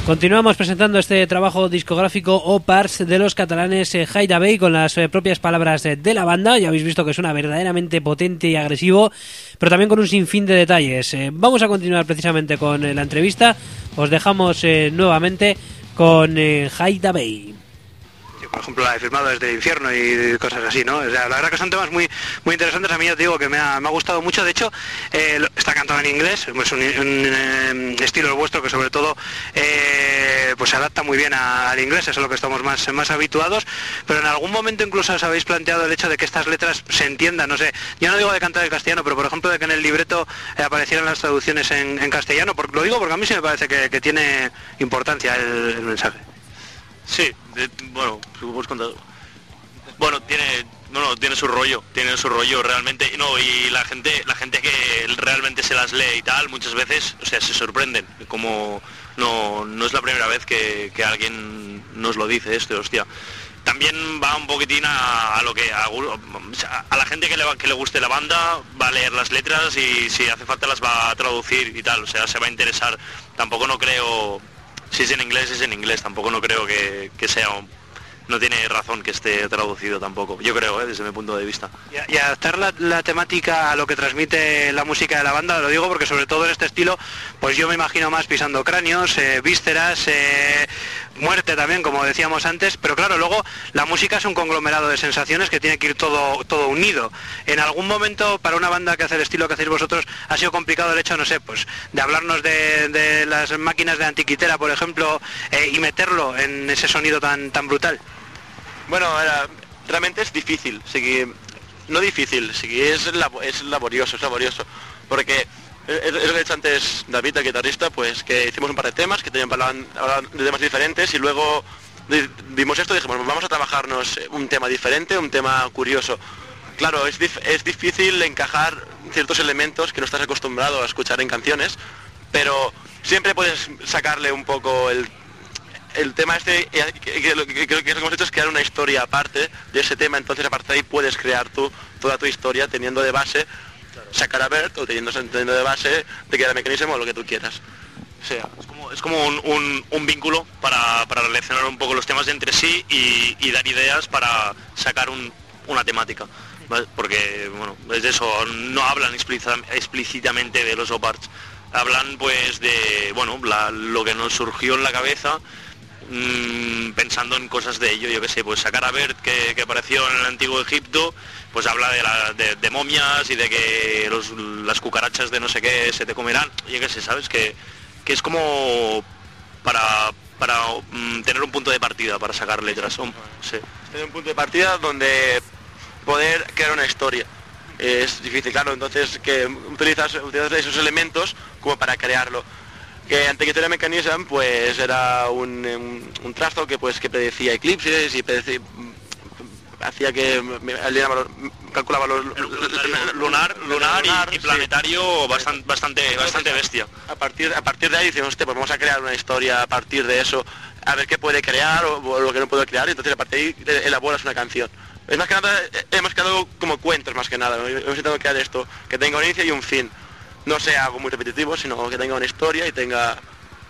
Continuamos presentando este trabajo discográfico Opars de los catalanes Haida Bay con las propias palabras de la banda. Ya habéis visto que suena verdaderamente potente y agresivo, pero también con un sinfín de detalles. Vamos a continuar precisamente con la entrevista. Os dejamos nuevamente con Haida Bay. Por ejemplo, la de Firmado desde el Infierno y cosas así, ¿no? O sea, la verdad que son temas muy interesantes. A mí ya te digo que me ha gustado mucho. De hecho, está cantado en inglés, es un estilo vuestro que sobre todo pues se adapta muy bien al inglés, eso es a lo que estamos más habituados. Pero en algún momento incluso os habéis planteado el hecho de que estas letras se entiendan, no sé, yo no digo de cantar en castellano, pero por ejemplo de que en el libreto aparecieran las traducciones en castellano. Lo digo porque a mí sí me parece que tiene importancia el mensaje. Sí, bueno, tiene su rollo realmente, no, y la gente que realmente se las lee y tal, muchas veces, o sea, se sorprenden, como no es la primera vez que alguien nos lo dice esto, hostia. También va un poquitín a la gente que le guste la banda, va a leer las letras y si hace falta las va a traducir y tal, o sea, se va a interesar. Tampoco no creo, si es en inglés, tampoco no creo que sea, no tiene razón que esté traducido tampoco, yo creo, desde mi punto de vista. Y adaptar la temática a lo que transmite la música de la banda, lo digo porque sobre todo en este estilo, pues yo me imagino más pisando cráneos, vísceras, muerte también, como decíamos antes, pero claro, luego la música es un conglomerado de sensaciones que tiene que ir todo unido. En algún momento, para una banda que hace el estilo que hacéis vosotros, ha sido complicado el hecho, no sé, pues de hablarnos de las máquinas de Antiquitera, por ejemplo, y meterlo en ese sonido tan brutal. Bueno, realmente es difícil, es laborioso, porque es lo que ha dicho antes David, el guitarrista, pues que hicimos un par de temas que hablaban de temas diferentes y luego vimos esto y dijimos, vamos a trabajarnos un tema diferente, un tema curioso. Claro, es difícil encajar ciertos elementos que no estás acostumbrado a escuchar en canciones, pero siempre puedes sacarle un poco el tema este, que lo que hemos hecho es crear una historia aparte de ese tema, entonces aparte de ahí puedes crear toda tu historia teniendo de base sacar a Bert o teniendo de base de que el mecanismo o lo que tú quieras. O sea, es como un vínculo para relacionar un poco los temas entre sí y dar ideas para sacar una temática, ¿vale? Porque, bueno, es eso, no hablan explícitamente de los Opars, hablan pues de, bueno, lo que nos surgió en la cabeza, pensando en cosas de ello, yo qué sé, pues sacar a Bert que apareció en el antiguo Egipto, pues habla de momias y de que las cucarachas de no sé qué se te comerán, yo qué sé, ¿sabes? Que es como para tener un punto de partida, para sacar letras. Sí. Tener un punto de partida donde poder crear una historia. Es difícil, claro, entonces que utilizas esos elementos como para crearlo. Que Antiquitera Mechanism pues era un trazo que predecía eclipses y hacía que calculaba los lunar y planetario bastante bestia. A partir de ahí decimos, hostia, pues vamos a crear una historia a partir de eso, a ver qué puede crear o lo que no puede crear, y entonces a partir de ahí elaboras una canción. Es más que nada, hemos creado como cuentos más que nada, hemos intentado crear esto, que tenga un inicio y un fin. No sea algo muy repetitivo, sino que tenga una historia y tenga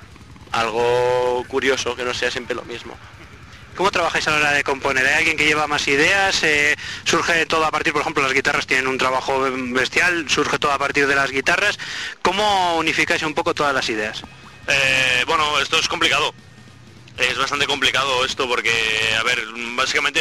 algo curioso, que no sea siempre lo mismo. ¿Cómo trabajáis a la hora de componer? ¿Hay alguien que lleva más ideas? ¿Surge todo a partir, por ejemplo, las guitarras tienen un trabajo bestial, surge todo a partir de las guitarras? ¿Cómo unificáis un poco todas las ideas? Bueno, esto es complicado. Es bastante complicado esto porque, a ver, básicamente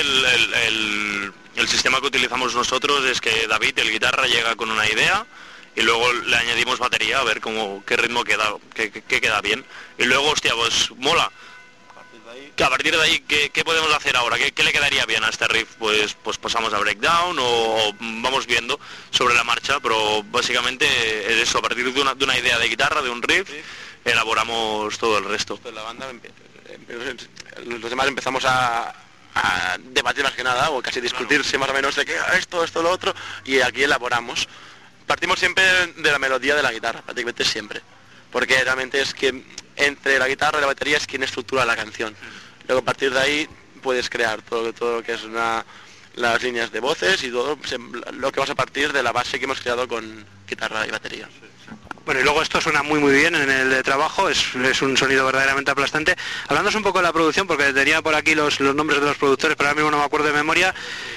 el sistema que utilizamos nosotros es que David, el guitarra, llega con una idea y luego le añadimos batería a ver qué ritmo queda, qué queda bien. Y luego, hostia, pues mola. Que a partir de ahí, ¿qué podemos hacer ahora? ¿Qué le quedaría bien a este riff? Pues pasamos a breakdown o vamos viendo sobre la marcha, pero básicamente es eso, a partir de una idea de guitarra, de un riff, elaboramos todo el resto. La banda, los demás empezamos a debatir más que nada, o casi discutirse más o menos de que esto, lo otro, y aquí elaboramos. Partimos siempre de la melodía de la guitarra, prácticamente siempre, porque realmente es que entre la guitarra y la batería es quien estructura la canción. Luego a partir de ahí puedes crear todo lo que es las líneas de voces y todo lo que vas a partir de la base que hemos creado con guitarra y batería. Bueno, y luego esto suena muy bien en el de trabajo, es un sonido verdaderamente aplastante. Hablándonos un poco de la producción, porque tenía por aquí los nombres de los productores, pero ahora mismo no me acuerdo de memoria.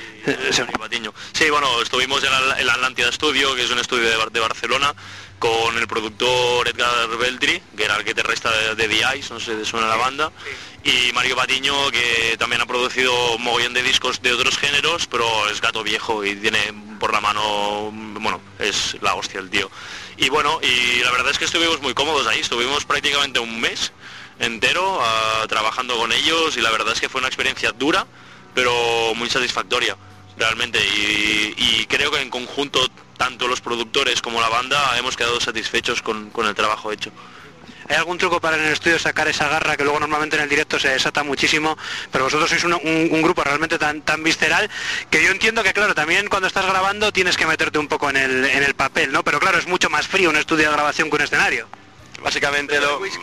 Sí, bueno, estuvimos en el Atlántida Studio, que es un estudio de Barcelona, con el productor Edgar Beltri, que era el guitarrista de The Ice, no sé si suena la banda, y Mario Patiño, que también ha producido un mogollón de discos de otros géneros, pero es gato viejo y tiene por la mano, bueno, es la hostia el tío. Y bueno, y la verdad es que estuvimos muy cómodos ahí, estuvimos prácticamente un mes entero trabajando con ellos, y la verdad es que fue una experiencia dura, pero muy satisfactoria, realmente, y creo que en conjunto tanto los productores como la banda hemos quedado satisfechos con el trabajo hecho. ¿Hay algún truco para en el estudio sacar esa garra que luego normalmente en el directo se desata muchísimo, pero vosotros sois un grupo realmente tan visceral, que yo entiendo que claro, también cuando estás grabando tienes que meterte un poco en el papel, ¿no? Pero claro, es mucho más frío un estudio de grabación que un escenario. Básicamente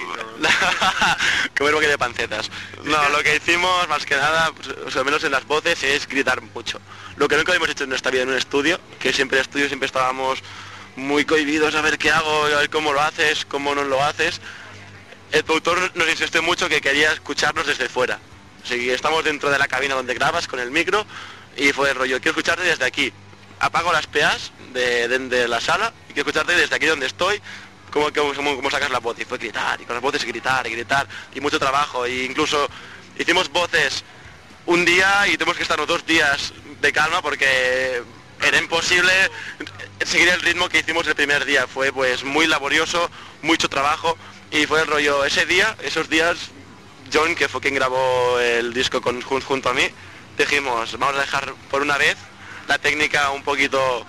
comer boque de pancetas. No, lo que hicimos más que nada, pues, al menos en las voces, es gritar mucho. Lo que nunca hemos hecho en nuestra vida en un estudio, que siempre estábamos muy cohibidos a ver qué hago, a ver cómo lo haces, cómo no lo haces. El productor nos insistió mucho que quería escucharnos desde fuera. Así que estamos dentro de la cabina donde grabas con el micro y fue el rollo, quiero escucharte desde aquí. Apago las PAs de la sala y quiero escucharte desde aquí donde estoy, cómo sacas la voz. Y fue gritar, y con las voces gritar, y mucho trabajo. E incluso hicimos voces un día y tuvimos que estar 2 días de calma porque era imposible seguir el ritmo que hicimos el primer día. Fue pues muy laborioso, mucho trabajo, y fue el rollo. Esos días, John, que fue quien grabó el disco junto a mí, dijimos, vamos a dejar por una vez la técnica un poquito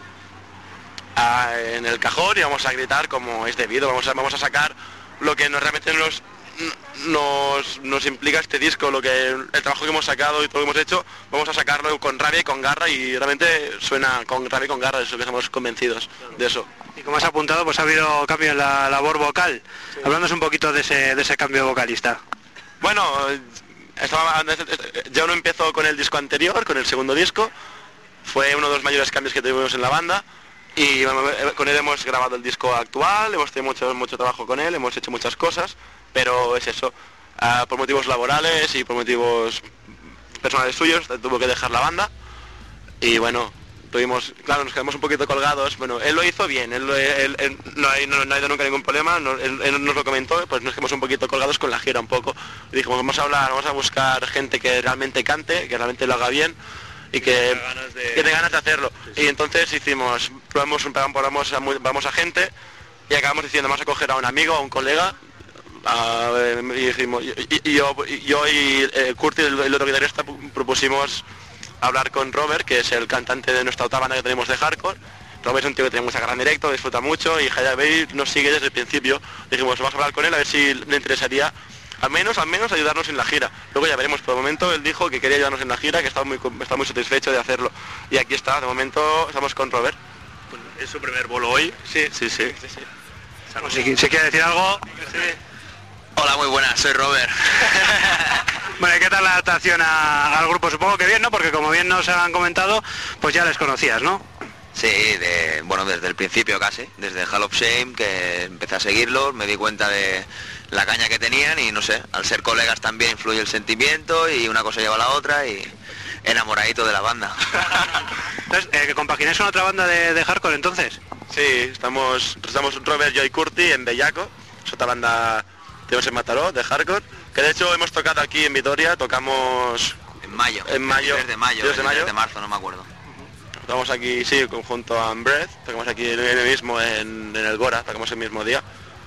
en el cajón y vamos a gritar como es debido, vamos a sacar lo que realmente nos implica este disco, el trabajo que hemos sacado y todo lo que hemos hecho, vamos a sacarlo con rabia y con garra, y realmente suena con rabia y con garra, de eso que estamos convencidos de eso. Y como has apuntado, pues ha habido cambio en la labor vocal. Sí. Hablándonos un poquito de ese cambio vocalista. Bueno, ya no empezó con el disco anterior, con el segundo disco, fue uno de los mayores cambios que tuvimos en la banda. Y bueno, con él hemos grabado el disco actual, hemos tenido mucho trabajo con él, hemos hecho muchas cosas, pero es eso, por motivos laborales y por motivos personales suyos, tuvo que dejar la banda, y bueno, nos quedamos un poquito colgados. Bueno, él lo hizo bien, él no ha ido nunca ningún problema, él nos lo comentó, pues nos quedamos un poquito colgados con la gira un poco, y dijimos, vamos a buscar gente que realmente cante, que realmente lo haga bien, y que tenga ganas de hacerlo. Sí. Y entonces hicimos, vamos a gente y acabamos diciendo, vamos a coger a un amigo, a un colega, y dijimos, yo y Curti, el otro guitarrista, propusimos hablar con Robert, que es el cantante de nuestra otra banda que tenemos de hardcore. Robert es un tío que tiene mucha gran directo, disfruta mucho, y Hayabey nos sigue desde el principio. Dijimos, vamos a hablar con él a ver si le interesaría al menos ayudarnos en la gira. Luego ya veremos. Por el momento él dijo que quería ayudarnos en la gira, que está muy satisfecho de hacerlo. Y aquí está, de momento estamos con Robert. ¿Es su primer bolo hoy? Sí. Sí. ¿Se quiere decir algo? Sí. Hola, muy buenas, soy Robert. Bueno, ¿qué tal la adaptación al grupo? Supongo que bien, ¿no? Porque como bien nos han comentado, pues ya les conocías, ¿no? Sí, desde el principio casi, desde Hall of Shame, que empecé a seguirlos, me di cuenta de la caña que tenían, y no sé, al ser colegas también influye el sentimiento, y una cosa lleva a la otra, y enamoradito de la banda. Entonces, ¿que compagináis con otra banda de hardcore entonces? Sí, estamos Robert, yo y Curti en Bellaco, es otra banda, tenemos en Mataró, de hardcore, que de hecho hemos tocado aquí en Vitoria, tocamos en mayo, desde marzo, no me acuerdo. Tocamos aquí, sí, junto a Breath, tocamos aquí en el Gora, tocamos el mismo día,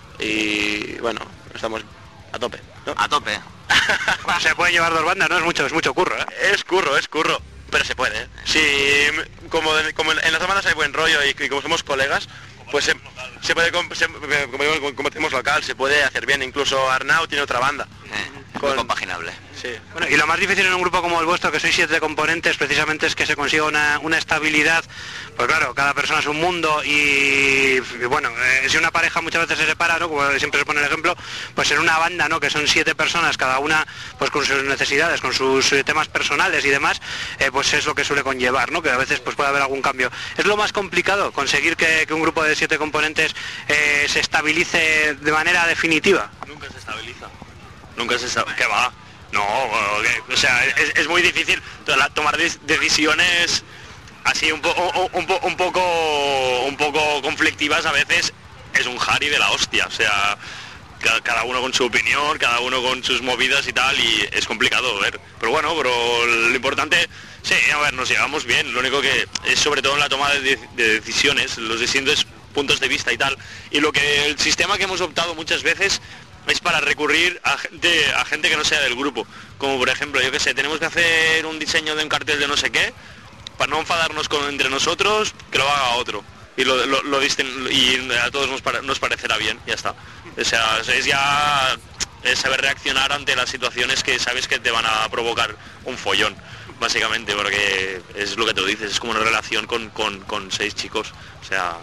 y bueno, estamos a tope, ¿no? A tope. Bueno, se pueden llevar 2 bandas, ¿no? Es mucho curro, ¿eh? Es curro, pero se puede, ¿eh? Sí, como en las bandas hay buen rollo y como somos colegas, pues se puede, como tenemos local, se puede hacer bien. Incluso Arnau tiene otra banda. Muy compaginable. Sí. Bueno, y lo más difícil en un grupo como el vuestro, que sois 7 componentes, precisamente es que se consiga una estabilidad, pues claro, cada persona es un mundo y bueno, si una pareja muchas veces se separa, ¿no? Como siempre se pone el ejemplo, pues en una banda, ¿no? Que son 7 personas, cada una pues con sus necesidades, con sus temas personales y demás, pues es lo que suele conllevar, ¿no? Que a veces pues puede haber algún cambio. Es lo más complicado, conseguir que un grupo de 7 componentes se estabilice de manera definitiva. Nunca se estabiliza. ¿Qué va? No, o sea, es muy difícil tomar decisiones así un poco conflictivas a veces. Es un jari de la hostia, o sea, cada uno con su opinión, cada uno con sus movidas y tal, y es complicado ver. Pero bueno, lo importante, sí, a ver, nos llevamos bien. Lo único que es sobre todo en la toma de decisiones, los distintos puntos de vista y tal. Y el sistema que hemos optado muchas veces es para recurrir a gente que no sea del grupo, como por ejemplo, yo que sé, tenemos que hacer un diseño de un cartel de no sé qué, para no enfadarnos entre nosotros, que lo haga otro, y y a todos nos parecerá bien, ya está. O sea, es saber reaccionar ante las situaciones que sabes que te van a provocar un follón, básicamente, porque es lo que te dices, es como una relación con 6 chicos, o sea...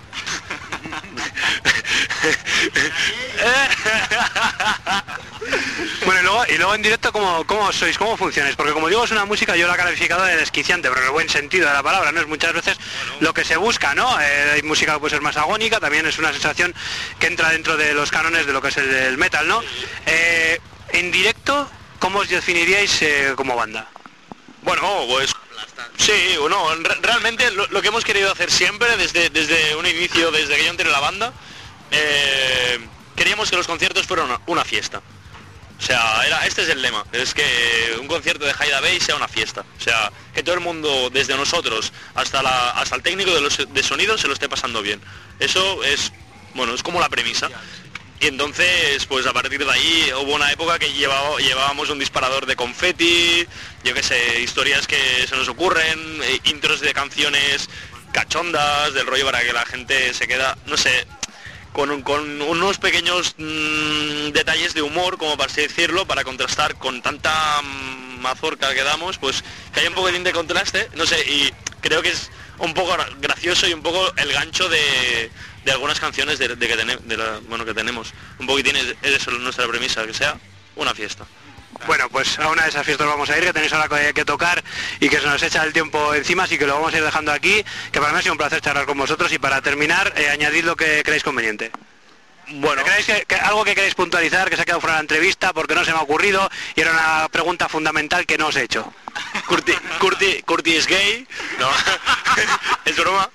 Bueno, y luego en directo, ¿cómo sois? ¿Cómo funcionáis? Porque como digo, es una música, yo la he calificado de desquiciante, pero en el buen sentido de la palabra, ¿no? Es muchas veces lo que se busca, ¿no? Hay música que puede ser más agónica, también es una sensación que entra dentro de los cánones de lo que es el metal, ¿no? En directo, ¿cómo os definiríais como banda? Bueno, pues... Sí, no, realmente lo que hemos querido hacer siempre, desde un inicio, desde que yo entré en la banda, queríamos que los conciertos fueran una fiesta. O sea, este es el lema, es que un concierto de Haida Bay sea una fiesta. O sea, que todo el mundo, desde nosotros hasta el técnico de sonido, se lo esté pasando bien. Eso es, bueno, es como la premisa. Y entonces, pues a partir de ahí hubo una época que llevábamos un disparador de confeti, yo qué sé, historias que se nos ocurren, intros de canciones cachondas, del rollo para que la gente se queda, no sé, con unos pequeños detalles de humor, como para así decirlo, para contrastar con tanta mazorca que damos, pues que haya un poco de contraste, no sé, y creo que es un poco gracioso y un poco el gancho de algunas canciones que tenemos. Un poquitín es eso nuestra premisa, que sea una fiesta. Bueno, pues a una de esas fiestas vamos a ir, que tenéis ahora que tocar y que se nos echa el tiempo encima, así que lo vamos a ir dejando aquí, que para mí ha sido un placer charlar con vosotros, y para terminar, añadid lo que creáis conveniente. Bueno, ¿creéis que algo que queréis puntualizar, que se ha quedado fuera de la entrevista porque no se me ha ocurrido y era una pregunta fundamental que no os he hecho? Curti es gay, no, es broma.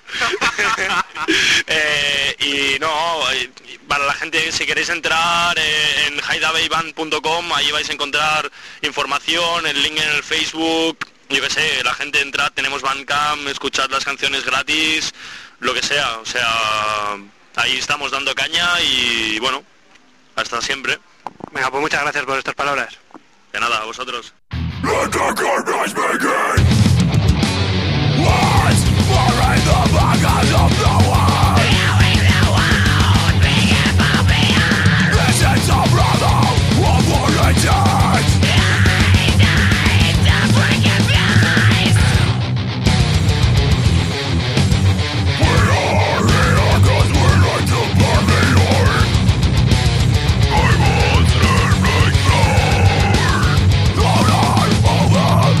Y no, para la gente, si queréis entrar en hideawayband.com, ahí vais a encontrar información, el link en el Facebook, yo qué sé, la gente entra, tenemos Bandcamp, escuchad las canciones gratis, lo que sea, o sea... Ahí estamos dando caña y bueno, hasta siempre. Venga, pues muchas gracias por estas palabras. De nada, a vosotros. Over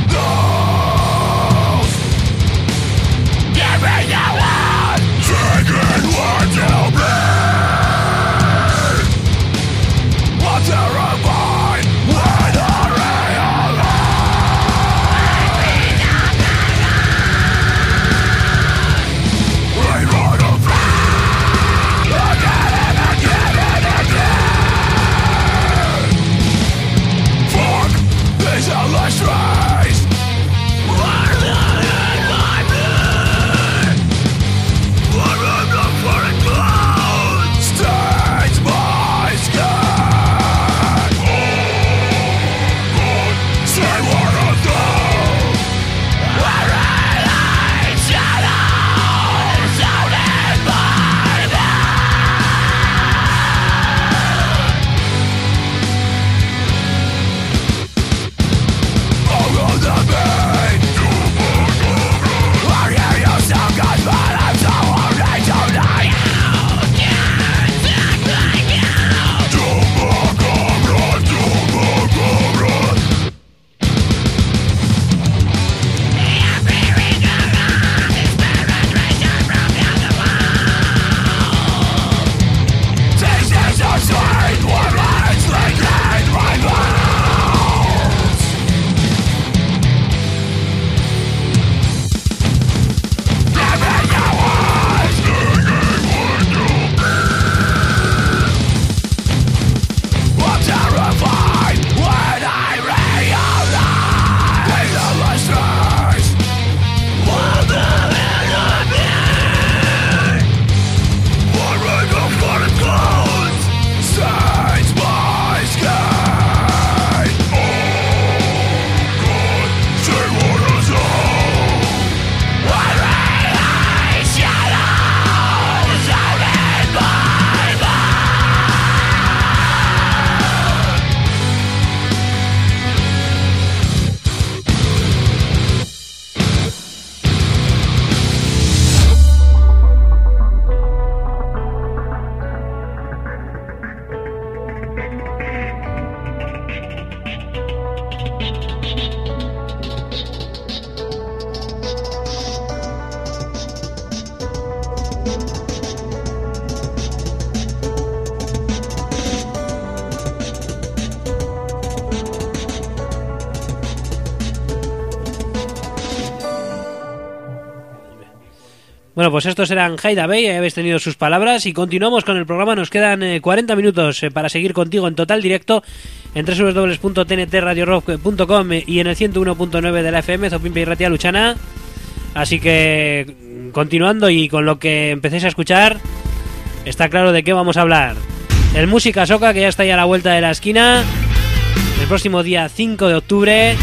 Bueno, pues estos eran Haida Bay, ya habéis tenido sus palabras y continuamos con el programa. Nos quedan 40 minutos para seguir contigo en total directo en www.tntradiorock.com y en el 101.9 de la FM, Zopimpe y Ratia Luchana. Así que, continuando y con lo que empecéis a escuchar, está claro de qué vamos a hablar. El Música Soca, que ya está ahí a la vuelta de la esquina, el próximo día 5 de octubre.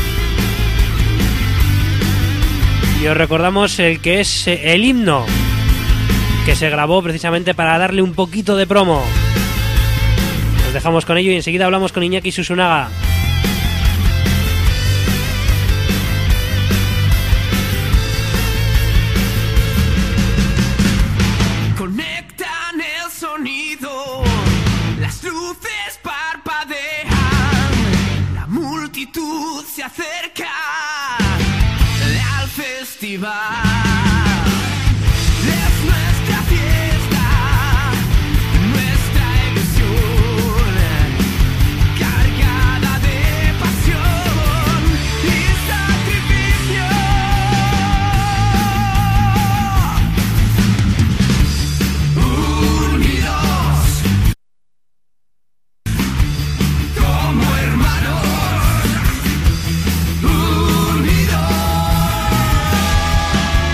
Y os recordamos el que es el himno que se grabó precisamente para darle un poquito de promo. Nos dejamos con ello y enseguida hablamos con Iñaki Susunaga. Conectan el sonido, las luces parpadean, la multitud se acerca al festival. Es nuestra fiesta, nuestra ilusión, cargada de pasión y sacrificio. Unidos como hermanos, unidos.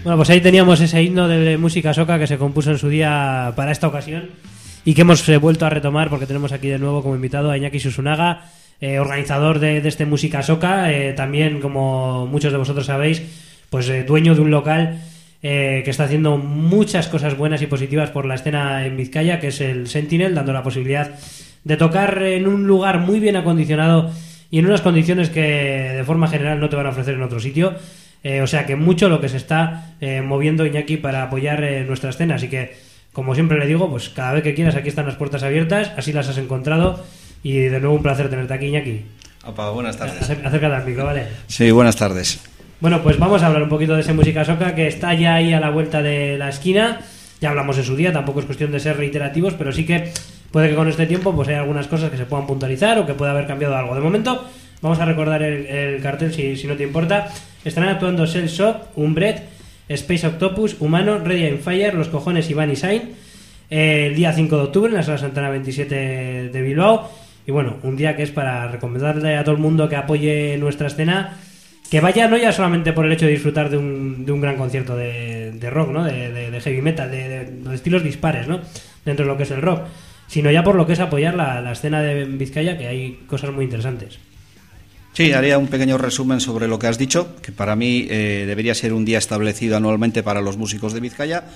Bueno, pues ahí teníamos ese himno de música soca que se compuso en su día para esta ocasión y que hemos vuelto a retomar porque tenemos aquí de nuevo como invitado a Iñaki Susunaga, organizador de este música soca, también, como muchos de vosotros sabéis, pues dueño de un local que está haciendo muchas cosas buenas y positivas por la escena en Vizcaya, que es el Sentinel, dando la posibilidad de tocar en un lugar muy bien acondicionado y en unas condiciones que de forma general no te van a ofrecer en otro sitio. O sea que mucho lo que se está moviendo, Iñaki, para apoyar nuestra escena. Así que, como siempre le digo, pues cada vez que quieras, aquí están las puertas abiertas, así las has encontrado. Y de nuevo un placer tenerte aquí, Iñaki. Opa, buenas tardes. Acércate al micro, ¿vale? Sí, buenas tardes. Bueno, pues vamos a hablar un poquito de ese música soca que está ya ahí a la vuelta de la esquina. Ya hablamos en su día, tampoco es cuestión de ser reiterativos, pero sí que puede que con este tiempo pues hay algunas cosas que se puedan puntualizar o que pueda haber cambiado algo. De momento, vamos a recordar el cartel si no te importa. Estarán actuando Cell Shock, Umbret, Space Octopus, Humano, Ready and Fire, Los Cojones y Bunny Sign, el día 5 de octubre en la Sala Santana 27 de Bilbao. Y bueno, un día que es para recomendarle a todo el mundo que apoye nuestra escena, que vaya no ya solamente por el hecho de disfrutar de un gran concierto de rock, ¿no? de heavy metal, de estilos dispares, ¿no? Dentro de lo que es el rock, sino ya por lo que es apoyar la escena de Vizcaya, que hay cosas muy interesantes. Sí, haría un pequeño resumen sobre lo que has dicho, que para mí debería ser un día establecido anualmente para los músicos de Vizcaya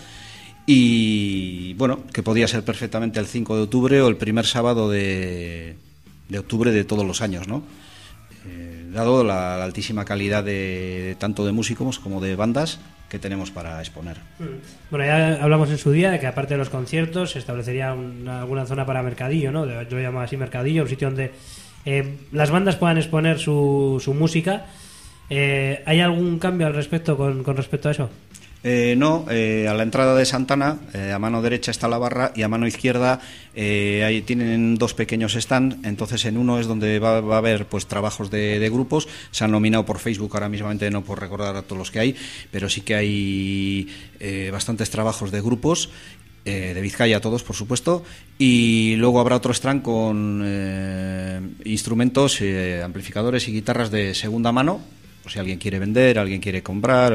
y, bueno, que podía ser perfectamente el 5 de octubre o el primer sábado de octubre de todos los años, ¿no? Dado la altísima calidad de tanto de músicos como de bandas que tenemos para exponer. Bueno, ya hablamos en su día de que aparte de los conciertos se establecería alguna zona para mercadillo, ¿no? Yo lo llamo así mercadillo, un sitio donde las bandas puedan exponer su música. ¿Hay algún cambio al respecto con respecto a eso? No, a la entrada de Santana, a mano derecha está la barra y a mano izquierda ahí tienen dos pequeños stands. Entonces en uno es donde va a haber pues trabajos de grupos. Se han nominado por Facebook, ahora mismamente no puedo recordar a todos los que hay, pero sí que hay bastantes trabajos de grupos. De Vizcaya todos, por supuesto, y luego habrá otro stand con instrumentos, amplificadores y guitarras de segunda mano, o si alguien quiere vender, alguien quiere comprar,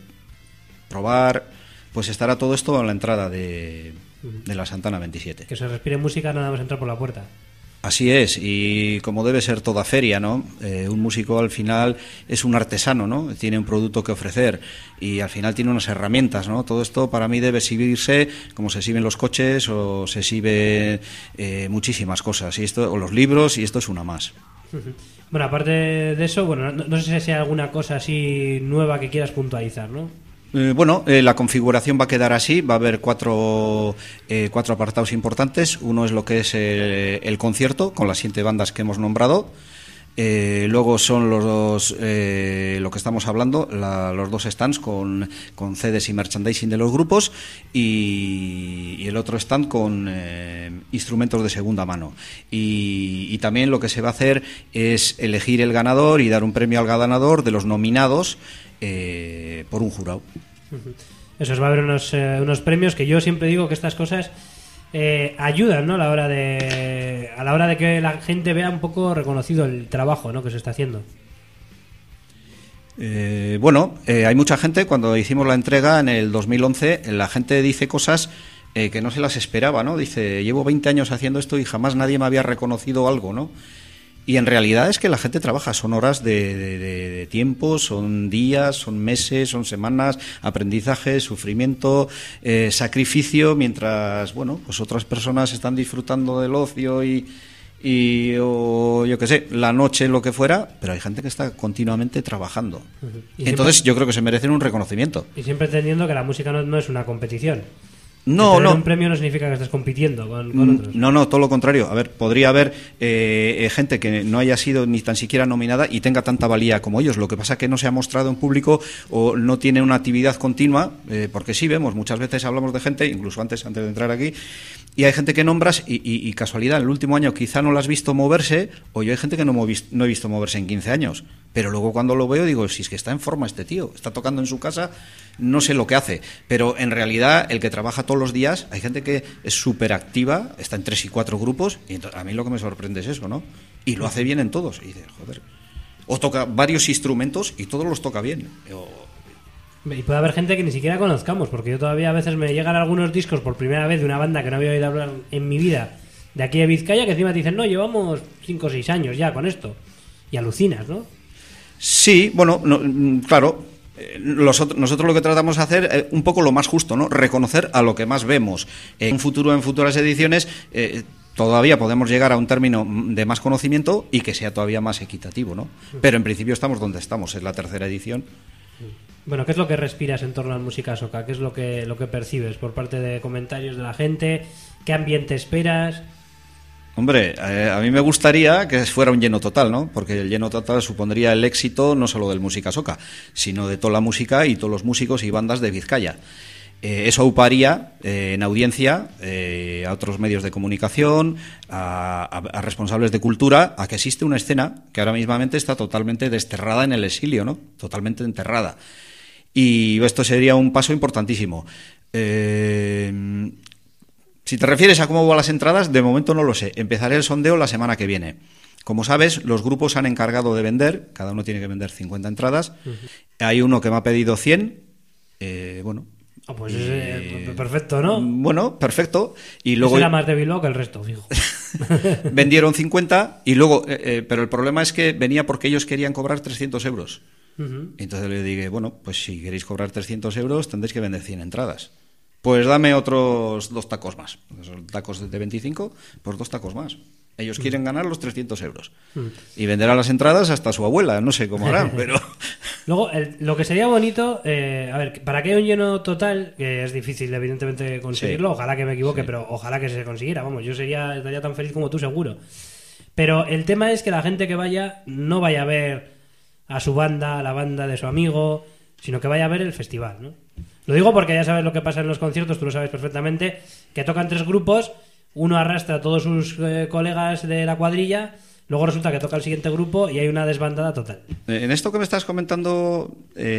probar, pues estará todo esto a la entrada de la Santana 27. Que se respire música nada más entrar por la puerta. Así es, y como debe ser toda feria, ¿no? Un músico al final es un artesano, ¿no? Tiene un producto que ofrecer y al final tiene unas herramientas, ¿no? Todo esto para mí debe exhibirse como se exhiben los coches o se exhiben muchísimas cosas, y esto, o los libros, y esto es una más. Bueno, aparte de eso, bueno, no sé si hay alguna cosa así nueva que quieras puntualizar, ¿no? La configuración va a quedar así. Va a haber cuatro apartados importantes. Uno es lo que es el concierto con las 7 bandas que hemos nombrado. Luego son lo que estamos hablando, los dos stands con CDs y merchandising de los grupos, y el otro stand con instrumentos de segunda mano. Y también lo que se va a hacer es elegir el ganador y dar un premio al ganador de los nominados por un jurado. Eso es, va a haber unos premios que yo siempre digo que estas cosas ayudan, ¿no? A la hora de que la gente vea un poco reconocido el trabajo, ¿no? que se está haciendo. Hay mucha gente. Cuando hicimos la entrega en el 2011, la gente dice cosas que no se las esperaba, ¿no? Dice, llevo 20 años haciendo esto y jamás nadie me había reconocido algo, ¿no? Y en realidad es que la gente trabaja, son horas de tiempo, son días, son meses, son semanas, aprendizaje, sufrimiento, sacrificio, mientras, pues otras personas están disfrutando del ocio o yo qué sé, la noche, lo que fuera, pero hay gente que está continuamente trabajando. Entonces yo creo que se merecen un reconocimiento. Y siempre entendiendo que la música no es una competición. No. Un premio no significa que estés compitiendo con otros. No, todo lo contrario. A ver, podría haber gente que no haya sido ni tan siquiera nominada y tenga tanta valía como ellos. Lo que pasa es que no se ha mostrado en público o no tiene una actividad continua, porque sí vemos, muchas veces hablamos de gente, incluso antes de entrar aquí, y hay gente que nombras y casualidad, en el último año quizá no la has visto moverse, o yo hay gente que no he visto moverse en 15 años. Pero luego cuando lo veo digo, si es que está en forma este tío, está tocando en su casa, no sé lo que hace. Pero en realidad el que trabaja todos los días, hay gente que es súper activa, está en 3 y 4 grupos, y entonces, a mí lo que me sorprende es eso, ¿no? Y lo hace bien en todos. Y dice, joder, o toca varios instrumentos y todos los toca bien. Y puede haber gente que ni siquiera conozcamos, porque yo todavía a veces me llegan algunos discos por primera vez de una banda que no había oído hablar en mi vida, de aquí de Vizcaya, que encima te dicen, no, llevamos 5 o 6 años ya con esto. Y alucinas, ¿no? Sí, bueno, claro. Nosotros lo que tratamos de hacer es un poco lo más justo, ¿no? Reconocer a lo que más vemos. En futuras ediciones todavía podemos llegar a un término de más conocimiento y que sea todavía más equitativo, ¿no? Pero en principio estamos donde estamos, es la tercera edición. Bueno, ¿qué es lo que respiras en torno a la música soca? ¿Qué es lo que percibes por parte de comentarios de la gente? ¿Qué ambiente esperas? Hombre, a mí me gustaría que fuera un lleno total, ¿no? Porque el lleno total supondría el éxito no solo del Música Soca, sino de toda la música y todos los músicos y bandas de Vizcaya. Eso auparía en audiencia a otros medios de comunicación, a responsables de cultura, a que existe una escena que ahora mismamente está totalmente desterrada en el exilio, ¿no? Totalmente enterrada. Y esto sería un paso importantísimo. Si te refieres a cómo van las entradas, de momento no lo sé. Empezaré el sondeo la semana que viene. Como sabes, los grupos se han encargado de vender, cada uno tiene que vender 50 entradas. Hay uno que me ha pedido 100. Bueno. Pues perfecto, ¿no? Bueno, perfecto. Y luego era más de Bilbao que el resto, fijo. Vendieron 50 y luego, pero el problema es que venía porque ellos querían cobrar 300 euros. Entonces le dije, bueno, pues si queréis cobrar 300 euros tendréis que vender 100 entradas. Pues dame otros 2 tacos más. Son tacos de 25, pues 2 tacos más. Ellos quieren ganar los 300 euros. Y venderá las entradas hasta su abuela, no sé cómo harán, pero... Luego, lo que sería bonito, a ver, para que haya un lleno total, que es difícil evidentemente conseguirlo, ojalá que me equivoque, pero ojalá que se consiguiera, vamos, yo estaría tan feliz como tú seguro. Pero el tema es que la gente que vaya, no vaya a ver a su banda, a la banda de su amigo, sino que vaya a ver el festival, ¿no? Lo digo porque ya sabes lo que pasa en los conciertos, tú lo sabes perfectamente, que tocan 3 grupos, uno arrastra a todos sus colegas de la cuadrilla, luego resulta que toca el siguiente grupo y hay una desbandada total. En esto que me estás comentando,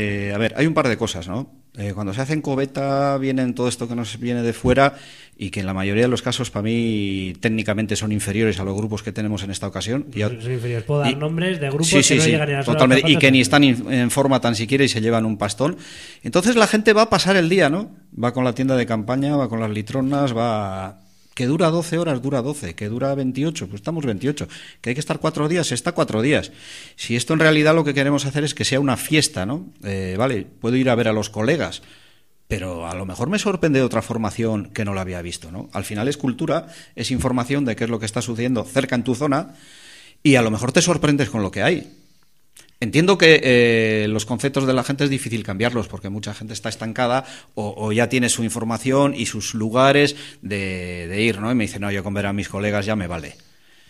a ver, hay un par de cosas, ¿no? Cuando se hace en cubeta vienen todo esto que nos viene de fuera y que en la mayoría de los casos para mí técnicamente son inferiores a los grupos que tenemos en esta ocasión. Son inferiores. Puedo dar nombres de grupos sí, que no llegan a las totalmente, y que ni están en forma tan siquiera y se llevan un pastón. Entonces la gente va a pasar el día, ¿no? Va con la tienda de campaña, va con las litronas, va... Que dura 12 horas, dura 12. Que dura 28, pues estamos 28. Que hay que estar 4 días, está 4 días. Si esto en realidad lo que queremos hacer es que sea una fiesta, ¿no? Vale, puedo ir a ver a los colegas, pero a lo mejor me sorprende otra formación que no la había visto, ¿no? Al final es cultura, es información de qué es lo que está sucediendo cerca en tu zona y a lo mejor te sorprendes con lo que hay. Entiendo que los conceptos de la gente es difícil cambiarlos porque mucha gente está estancada o ya tiene su información y sus lugares de ir, ¿no? Y me dice, no, yo con ver a mis colegas ya me vale.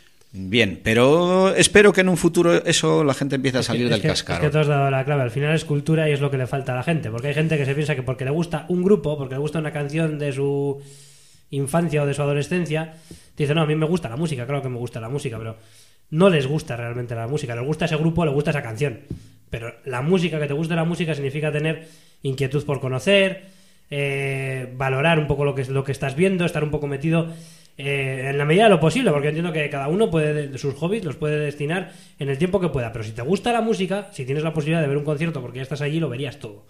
Bien, pero espero que en un futuro eso la gente empiece a salir del cascarón. Es que tú has dado la clave, al final es cultura y es lo que le falta a la gente, porque hay gente que se piensa que porque le gusta un grupo, porque le gusta una canción de su infancia o de su adolescencia, dice, no, a mí me gusta la música, claro que me gusta la música, pero... No les gusta realmente la música, les gusta ese grupo, les gusta esa canción. Pero la música, que te guste la música, significa tener inquietud por conocer, valorar un poco lo que estás viendo, estar un poco metido en la medida de lo posible, porque entiendo que cada uno puede, sus hobbies los puede destinar en el tiempo que pueda. Pero si te gusta la música, si tienes la posibilidad de ver un concierto porque ya estás allí, lo verías todo.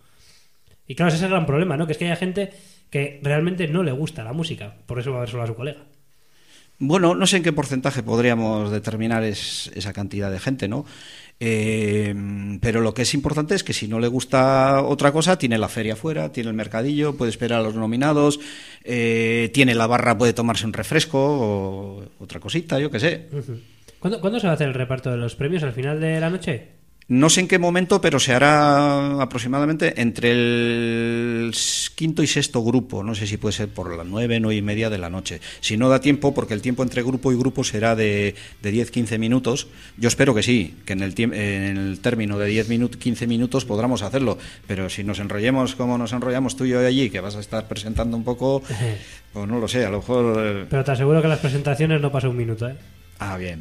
Y claro, ese es el gran problema, ¿no? Que es que hay gente que realmente no le gusta la música, por eso va a ver solo a su colega. Bueno, no sé en qué porcentaje podríamos determinar esa cantidad de gente, ¿no? Pero lo que es importante es que si no le gusta otra cosa, tiene la feria afuera, tiene el mercadillo, puede esperar a los nominados, tiene la barra, puede tomarse un refresco o otra cosita, yo qué sé. ¿Cuándo se va a hacer el reparto de los premios? ¿Al final de la noche? No sé en qué momento, pero se hará aproximadamente entre el quinto y sexto grupo. No sé si puede ser por las 9:30 de la noche. Si no da tiempo, porque el tiempo entre grupo y grupo será de 10-15 minutos. Yo espero que sí, que en el término de 10-15 minutos podamos hacerlo. Pero si nos enrollemos como nos enrollamos tú y yo allí, que vas a estar presentando un poco, pues no lo sé, a lo mejor... Pero te aseguro que en las presentaciones no pasa un minuto, ¿eh? Ah, bien.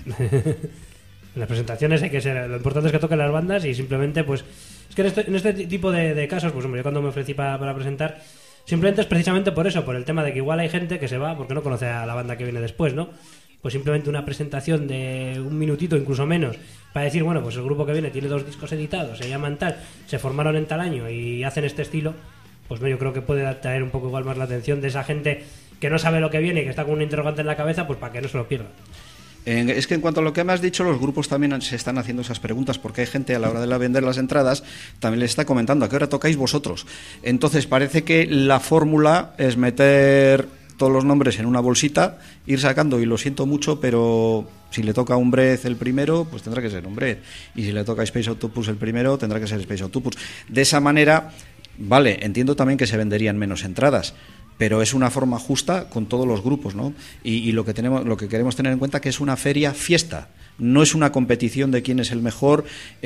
En las presentaciones hay que ser, lo importante es que toquen las bandas y simplemente pues es que en este tipo de casos, pues hombre, yo cuando me ofrecí para presentar, simplemente es precisamente por eso, por el tema de que igual hay gente que se va porque no conoce a la banda que viene después, ¿no? pues simplemente una presentación de un minutito, incluso menos, para decir, bueno, pues el grupo que viene tiene 2 discos editados, se llaman tal, se formaron en tal año y hacen este estilo, pues yo creo que puede atraer un poco igual más la atención de esa gente que no sabe lo que viene y que está con un interrogante en la cabeza, pues para que no se lo pierdan. Es que en cuanto a lo que me has dicho, los grupos también se están haciendo esas preguntas, porque hay gente a la hora de vender las entradas también les está comentando a qué hora tocáis vosotros. Entonces parece que la fórmula es meter todos los nombres en una bolsita, ir sacando, y lo siento mucho, pero si le toca a Breath el primero, pues tendrá que ser Breath, y si le toca a Space Octopus el primero, tendrá que ser Space Octopus. De esa manera, vale, entiendo también que se venderían menos entradas, pero es una forma justa con todos los grupos, ¿no? Y lo que queremos tener en cuenta que es una feria fiesta, no es una competición de quién es el mejor,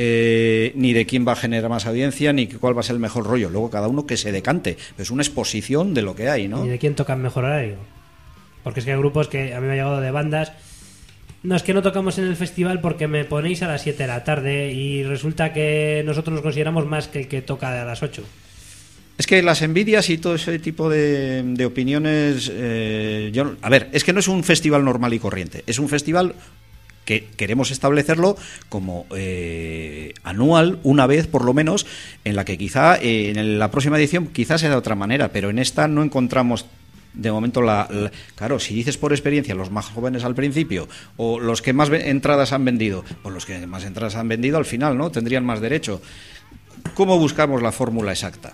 ni de quién va a generar más audiencia, ni cuál va a ser el mejor rollo. Luego cada uno que se decante, pero es una exposición de lo que hay, ¿no? Y de quién toca en mejor horario, porque es que hay grupos que a mí me ha llegado de bandas. No, es que no tocamos en el festival porque me ponéis a las 7 de la tarde y resulta que nosotros nos consideramos más que el que toca a las 8. Es que las envidias y todo ese tipo de opiniones, a ver, es que no es un festival normal y corriente, es un festival que queremos establecerlo como anual, una vez por lo menos, en la que quizá en la próxima edición quizás sea de otra manera, pero en esta no encontramos de momento claro, si dices por experiencia los más jóvenes al principio o los que más entradas han vendido, pues los que más entradas han vendido al final, ¿no? Tendrían más derecho. ¿Cómo buscamos la fórmula exacta?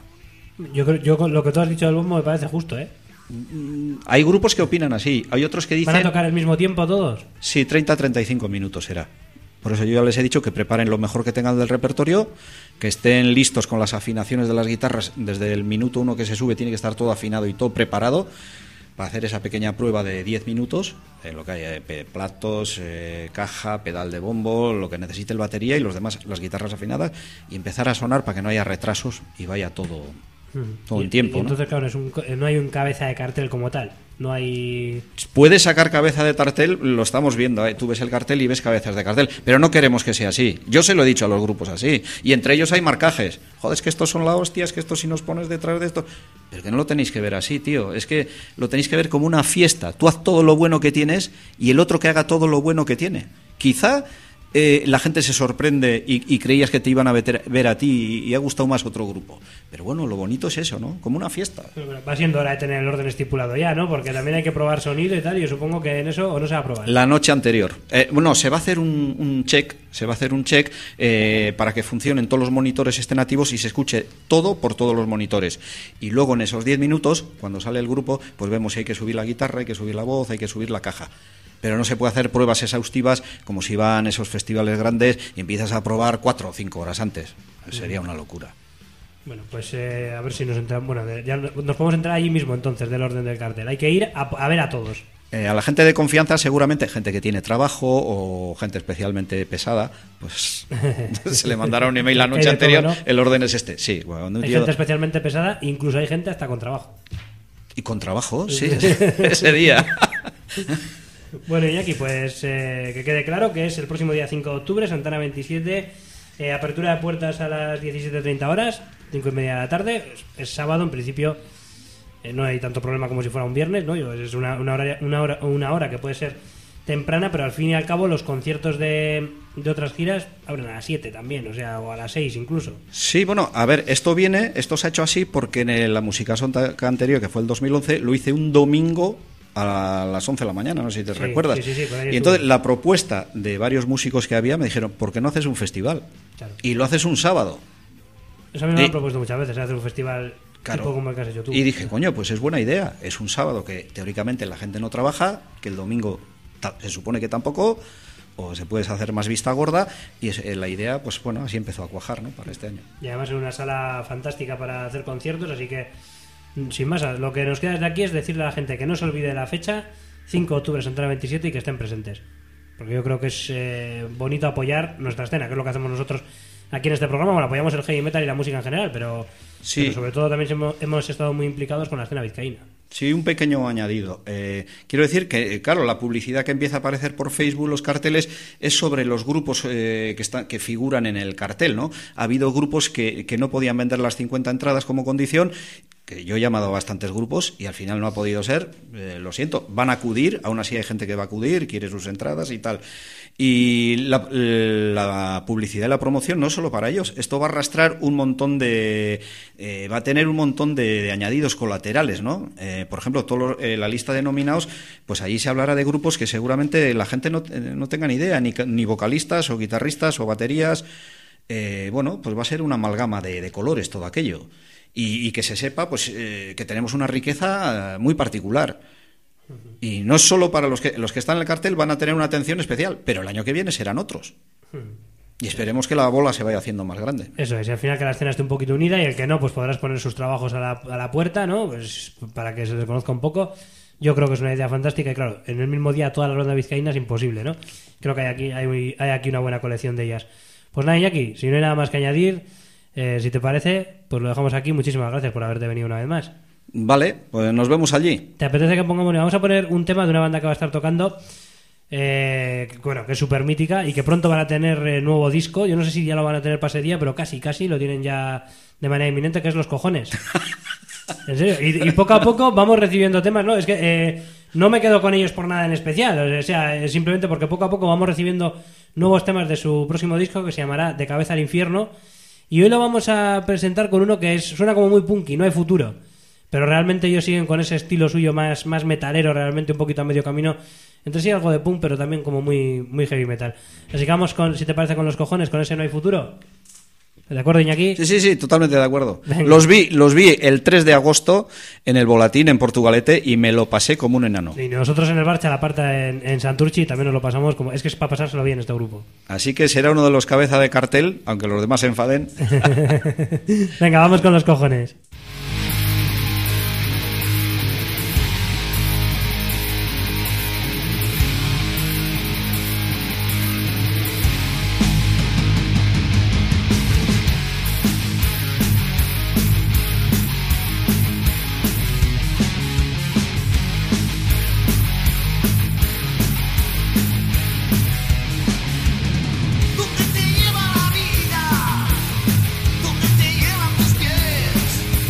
Yo con lo que tú has dicho del bombo me parece justo, ¿eh? Hay grupos que opinan así, hay otros que dicen... ¿Van a tocar al mismo tiempo todos? Sí, 30-35 minutos será. Por eso yo ya les he dicho que preparen lo mejor que tengan del repertorio, que estén listos con las afinaciones de las guitarras. Desde el minuto 1 que se sube tiene que estar todo afinado y todo preparado para hacer esa pequeña prueba de 10 minutos, en lo que hay platos, caja, pedal de bombo, lo que necesite el batería y los demás, las guitarras afinadas, y empezar a sonar para que no haya retrasos y vaya todo en tiempo. Y entonces, claro, no hay un cabeza de cartel como tal. No hay... Puedes sacar cabeza de cartel, lo estamos viendo, tú ves el cartel y ves cabezas de cartel, pero no queremos que sea así. Yo se lo he dicho a los grupos así, y entre ellos hay marcajes. Joder, es que estos son la hostia, es que esto si nos pones detrás de esto... Pero que no lo tenéis que ver así, tío, es que lo tenéis que ver como una fiesta. Tú haz todo lo bueno que tienes y el otro que haga todo lo bueno que tiene. Quizá la gente se sorprende y creías que te iban a ver a ti y ha gustado más otro grupo. Pero bueno, lo bonito es eso, ¿no? Como una fiesta. Pero va siendo hora de tener el orden estipulado ya, ¿no? Porque también hay que probar sonido y tal, y yo supongo que en eso o no se va a probar. La noche anterior. Bueno, se va a hacer un check, para que funcionen todos los monitores estén activos y se escuche todo por todos los monitores. Y luego en esos 10 minutos, cuando sale el grupo, pues vemos si hay que subir la guitarra, hay que subir la voz, hay que subir la caja. Pero no se puede hacer pruebas exhaustivas como si van esos festivales grandes y empiezas a probar 4 o 5 horas antes. Sería una locura. Bueno, pues a ver si nos entramos. Bueno, ya nos podemos entrar allí mismo entonces del orden del cartel. Hay que ir a ver a todos. A la gente de confianza, seguramente, gente que tiene trabajo o gente especialmente pesada, pues se le mandará un email la noche anterior, todo, ¿no? El orden es este. Sí, bueno, hay gente especialmente pesada, incluso hay gente hasta con trabajo. ¿Y con trabajo? Sí, ese día. Bueno, Iñaki, pues que quede claro que es el próximo día 5 de octubre, Santana 27, apertura de puertas a las 17:30 horas, 5:30 de la tarde, es sábado, en principio no hay tanto problema como si fuera un viernes, ¿no? Es una hora que puede ser temprana, pero al fin y al cabo los conciertos de otras giras abren a las 7 también, o a las 6 incluso. Sí, bueno, a ver, esto se ha hecho así porque en la Musicasoca anterior, que fue el 2011, lo hice un domingo a las 11 de la mañana, no sé si te recuerdas. Sí, y entonces la propuesta de varios músicos que había me dijeron, ¿por qué no haces un festival? Claro. Y lo haces un sábado. Eso a mí me lo han propuesto muchas veces, hacer un festival tipo como el que has hecho tú. Y dije, coño, pues es buena idea. Es un sábado que teóricamente la gente no trabaja, que el domingo se supone que tampoco, o se puede hacer más vista gorda, y la idea, pues bueno, así empezó a cuajar, ¿no? Para este año. Y además es una sala fantástica para hacer conciertos, así que sin más, lo que nos queda desde aquí es decirle a la gente que no se olvide de la fecha, 5 de octubre, Santana 27, y que estén presentes. Porque yo creo que es bonito apoyar nuestra escena, que es lo que hacemos nosotros aquí en este programa. Bueno, apoyamos el heavy metal y la música en general, pero sobre todo también hemos estado muy implicados con la escena vizcaína. Sí, un pequeño añadido. Quiero decir que, claro, la publicidad que empieza a aparecer por Facebook, los carteles, es sobre los grupos que figuran en el cartel, ¿no? Ha habido grupos que no podían vender las 50 entradas como condición que yo he llamado a bastantes grupos y al final no ha podido ser, lo siento, van a acudir, aún así hay gente que va a acudir, quiere sus entradas y tal. Y la publicidad y la promoción no solo para ellos, esto va a arrastrar un montón de... va a tener un montón de añadidos colaterales, ¿no? Por ejemplo, la lista de nominados, pues allí se hablará de grupos que seguramente la gente no tenga ni idea, ni vocalistas o guitarristas o baterías. Bueno, pues va a ser una amalgama de colores todo aquello. Y que se sepa pues que tenemos una riqueza muy particular. Y no es solo para los que están en el cartel van a tener una atención especial, pero el año que viene serán otros. Y esperemos que la bola se vaya haciendo más grande. Eso es, y al final que la escena esté un poquito unida y el que no, pues podrás poner sus trabajos a la puerta, ¿no? Pues para que se les conozca un poco. Yo creo que es una idea fantástica y claro, en el mismo día toda la ronda vizcaína es imposible, ¿no? Creo que hay aquí una buena colección de ellas. Pues nada, Iñaki, si no hay nada más que añadir, si te parece, pues lo dejamos aquí. Muchísimas gracias por haberte venido una vez más. Vale, pues nos vemos allí. ¿Te apetece que pongamos? Vamos a poner un tema de una banda que va a estar tocando, que es súper mítica y que pronto van a tener nuevo disco. Yo no sé si ya lo van a tener para ese día, pero casi lo tienen ya de manera inminente, que es Los Cojones. En serio, y poco a poco vamos recibiendo temas, ¿no? Es que no me quedo con ellos por nada en especial, o sea, simplemente porque poco a poco vamos recibiendo nuevos temas de su próximo disco que se llamará De Cabeza al Infierno. Y hoy lo vamos a presentar con uno que suena como muy punky, No hay futuro. Pero realmente ellos siguen con ese estilo suyo más metalero, realmente un poquito a medio camino. Entre sí algo de punk, pero también como muy, muy heavy metal. Así que vamos, si te parece, con Los Cojones, con ese No hay futuro. ¿De acuerdo, Iñaki? Sí, totalmente de acuerdo. Venga. Los vi el 3 de agosto en el Volatín, en Portugalete, y me lo pasé como un enano. Y nosotros en el Barcha, la parte en Santurchi, también nos lo pasamos como... Es que es para pasárselo bien este grupo. Así que será uno de los cabeza de cartel, aunque los demás se enfaden. Venga, vamos con Los Cojones. ¿Dónde te lleva la vida? ¿Dónde te llevan tus pies?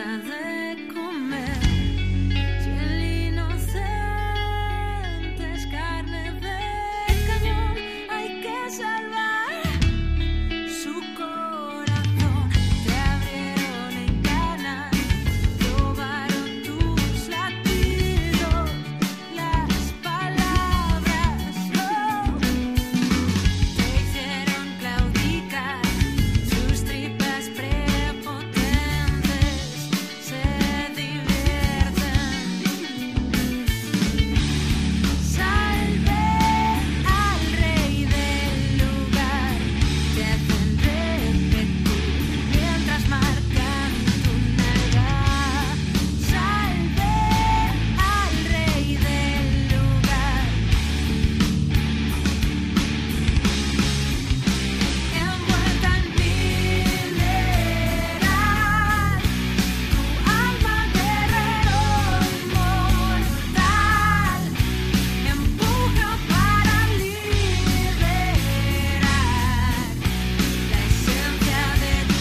da de comer. Si el inocente es carne de cañón, hay que salvar su corazón. Te abrieron en cana, robaron tus latidos, las palabras, oh. Te hicieron claudicar, sus tripas prepotentes se divierten. Salve al rey del lugar, te hacen repetir mientras marcan tu nalga. Salve al rey del lugar. Envuelta en mineral, tu alma guerrero mortal empuja para liberar la esencia de tu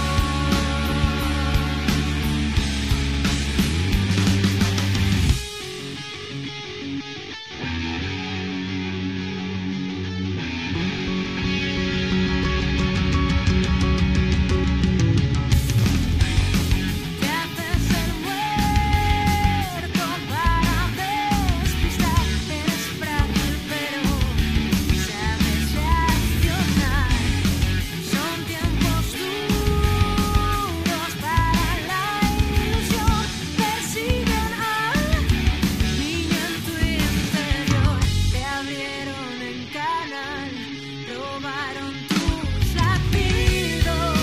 te haces el muerto para despistar. Eres frágil pero sabes reaccionar. Son tiempos duros para la ilusión. Persiguen al niño en tu interior. Te abrieron en canal, robaron tus latidos.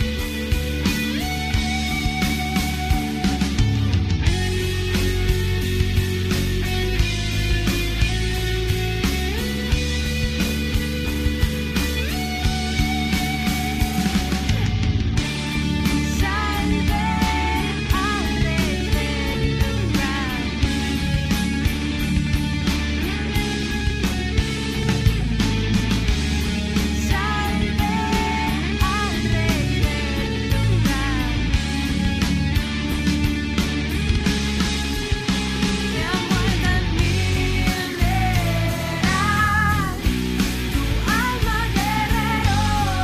Salve al rey del lugar. Salve al rey del lugar. Te envuelta en mineral, tu alma guerrero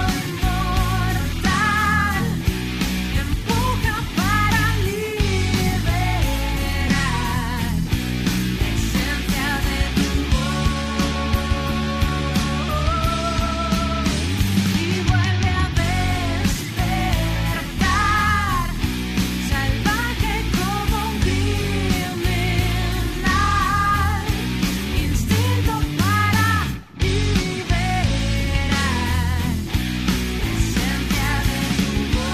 mortal empuja para liberar la esencia de tu voz y vuelve a despertar, salvaje como un criminal, instinto para liberar la esencia de tu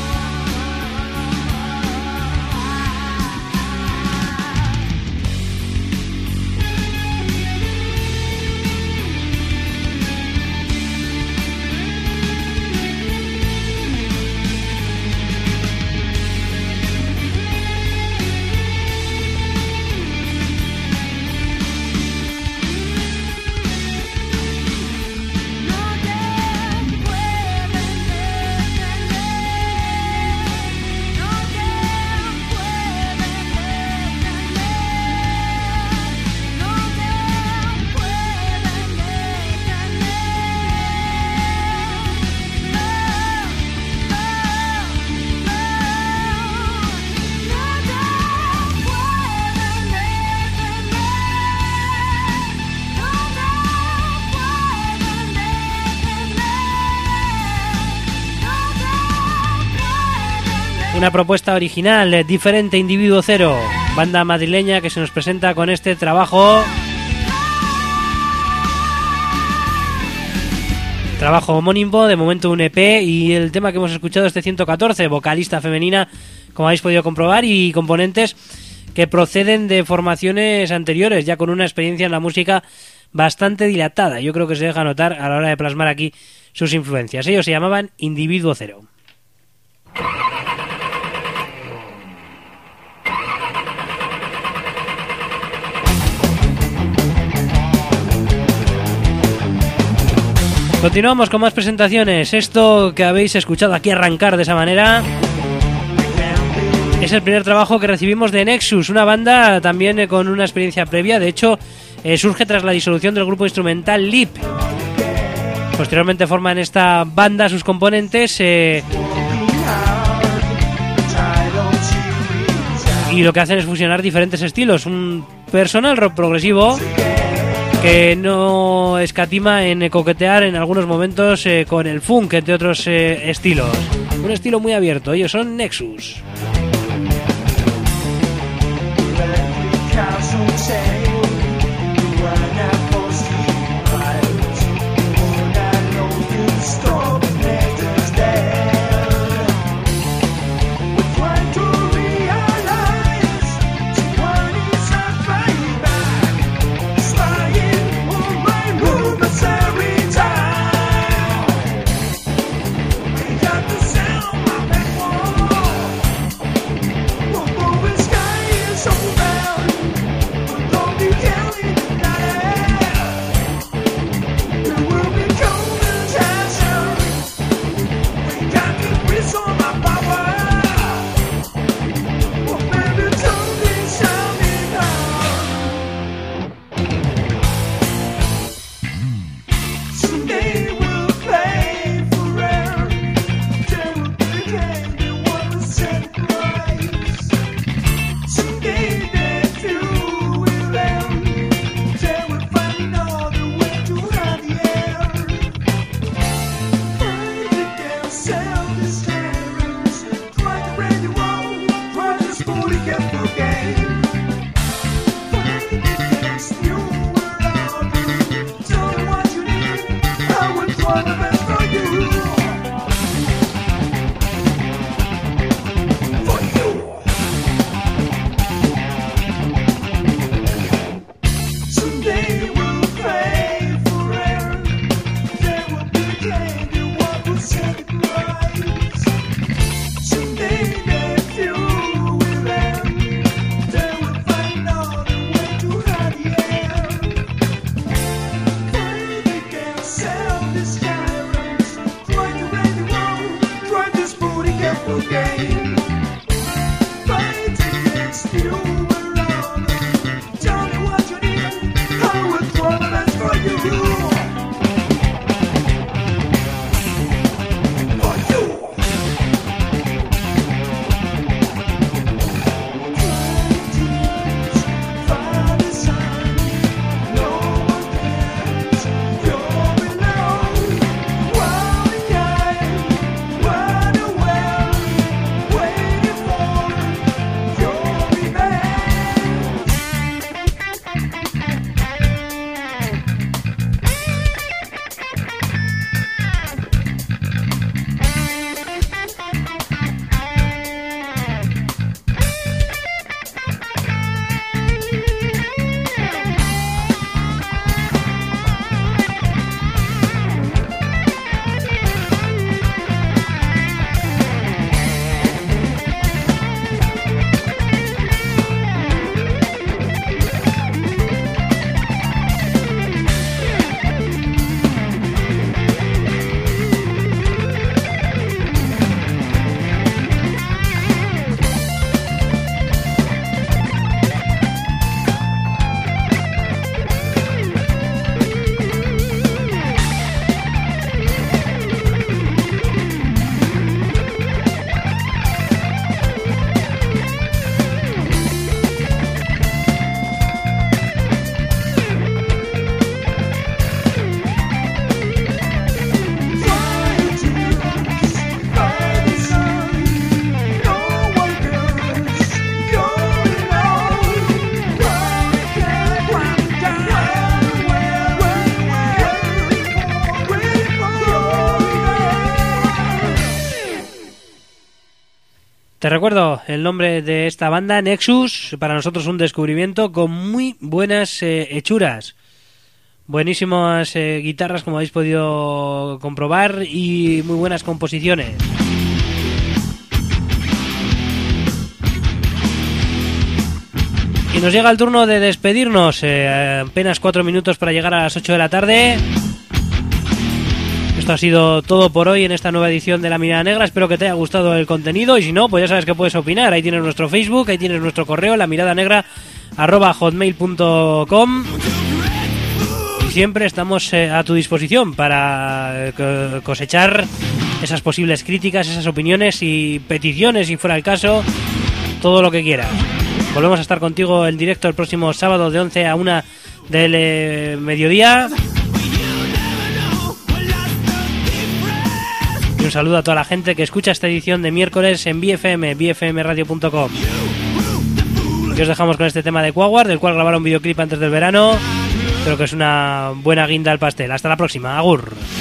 Una propuesta original, diferente, Individuo Cero, banda madrileña que se nos presenta con este trabajo homónimo, de momento un EP, y el tema que hemos escuchado es de 114, vocalista femenina, como habéis podido comprobar, y componentes que proceden de formaciones anteriores, ya con una experiencia en la música bastante dilatada. Yo creo que se deja notar a la hora de plasmar aquí sus influencias. Ellos se llamaban Individuo Cero. Continuamos con más presentaciones. Esto que habéis escuchado aquí arrancar de esa manera Es el primer trabajo que recibimos de Nexus, una banda también con una experiencia previa. De hecho, surge tras la disolución del grupo instrumental Leap. Posteriormente forman esta banda sus componentes y lo que hacen es fusionar diferentes estilos. Un personal rock progresivo que no escatima en coquetear en algunos momentos con el funk, entre otros estilos. Un estilo muy abierto. Ellos son Nexus. Te recuerdo el nombre de esta banda, Nexus, para nosotros un descubrimiento con muy buenas hechuras. Buenísimas guitarras, como habéis podido comprobar, y muy buenas composiciones. Y nos llega el turno de despedirnos, apenas 4 minutos para llegar a las 8 de la tarde. esto ha sido todo por hoy en esta nueva edición de La Mirada Negra. Espero que te haya gustado el contenido y si no, pues ya sabes que puedes opinar. Ahí tienes nuestro Facebook, ahí tienes nuestro correo, lamiradanegra@hotmail.com. Y siempre estamos a tu disposición para cosechar esas posibles críticas, esas opiniones y peticiones, si fuera el caso, todo lo que quieras. Volvemos a estar contigo en directo el próximo sábado de 11 a 1 del mediodía. Y un saludo a toda la gente que escucha esta edición de miércoles en BFM, bfmradio.com. Y os dejamos con este tema de Quagwar, del cual grabaron un videoclip antes del verano. Creo que es una buena guinda al pastel. Hasta la próxima. Agur.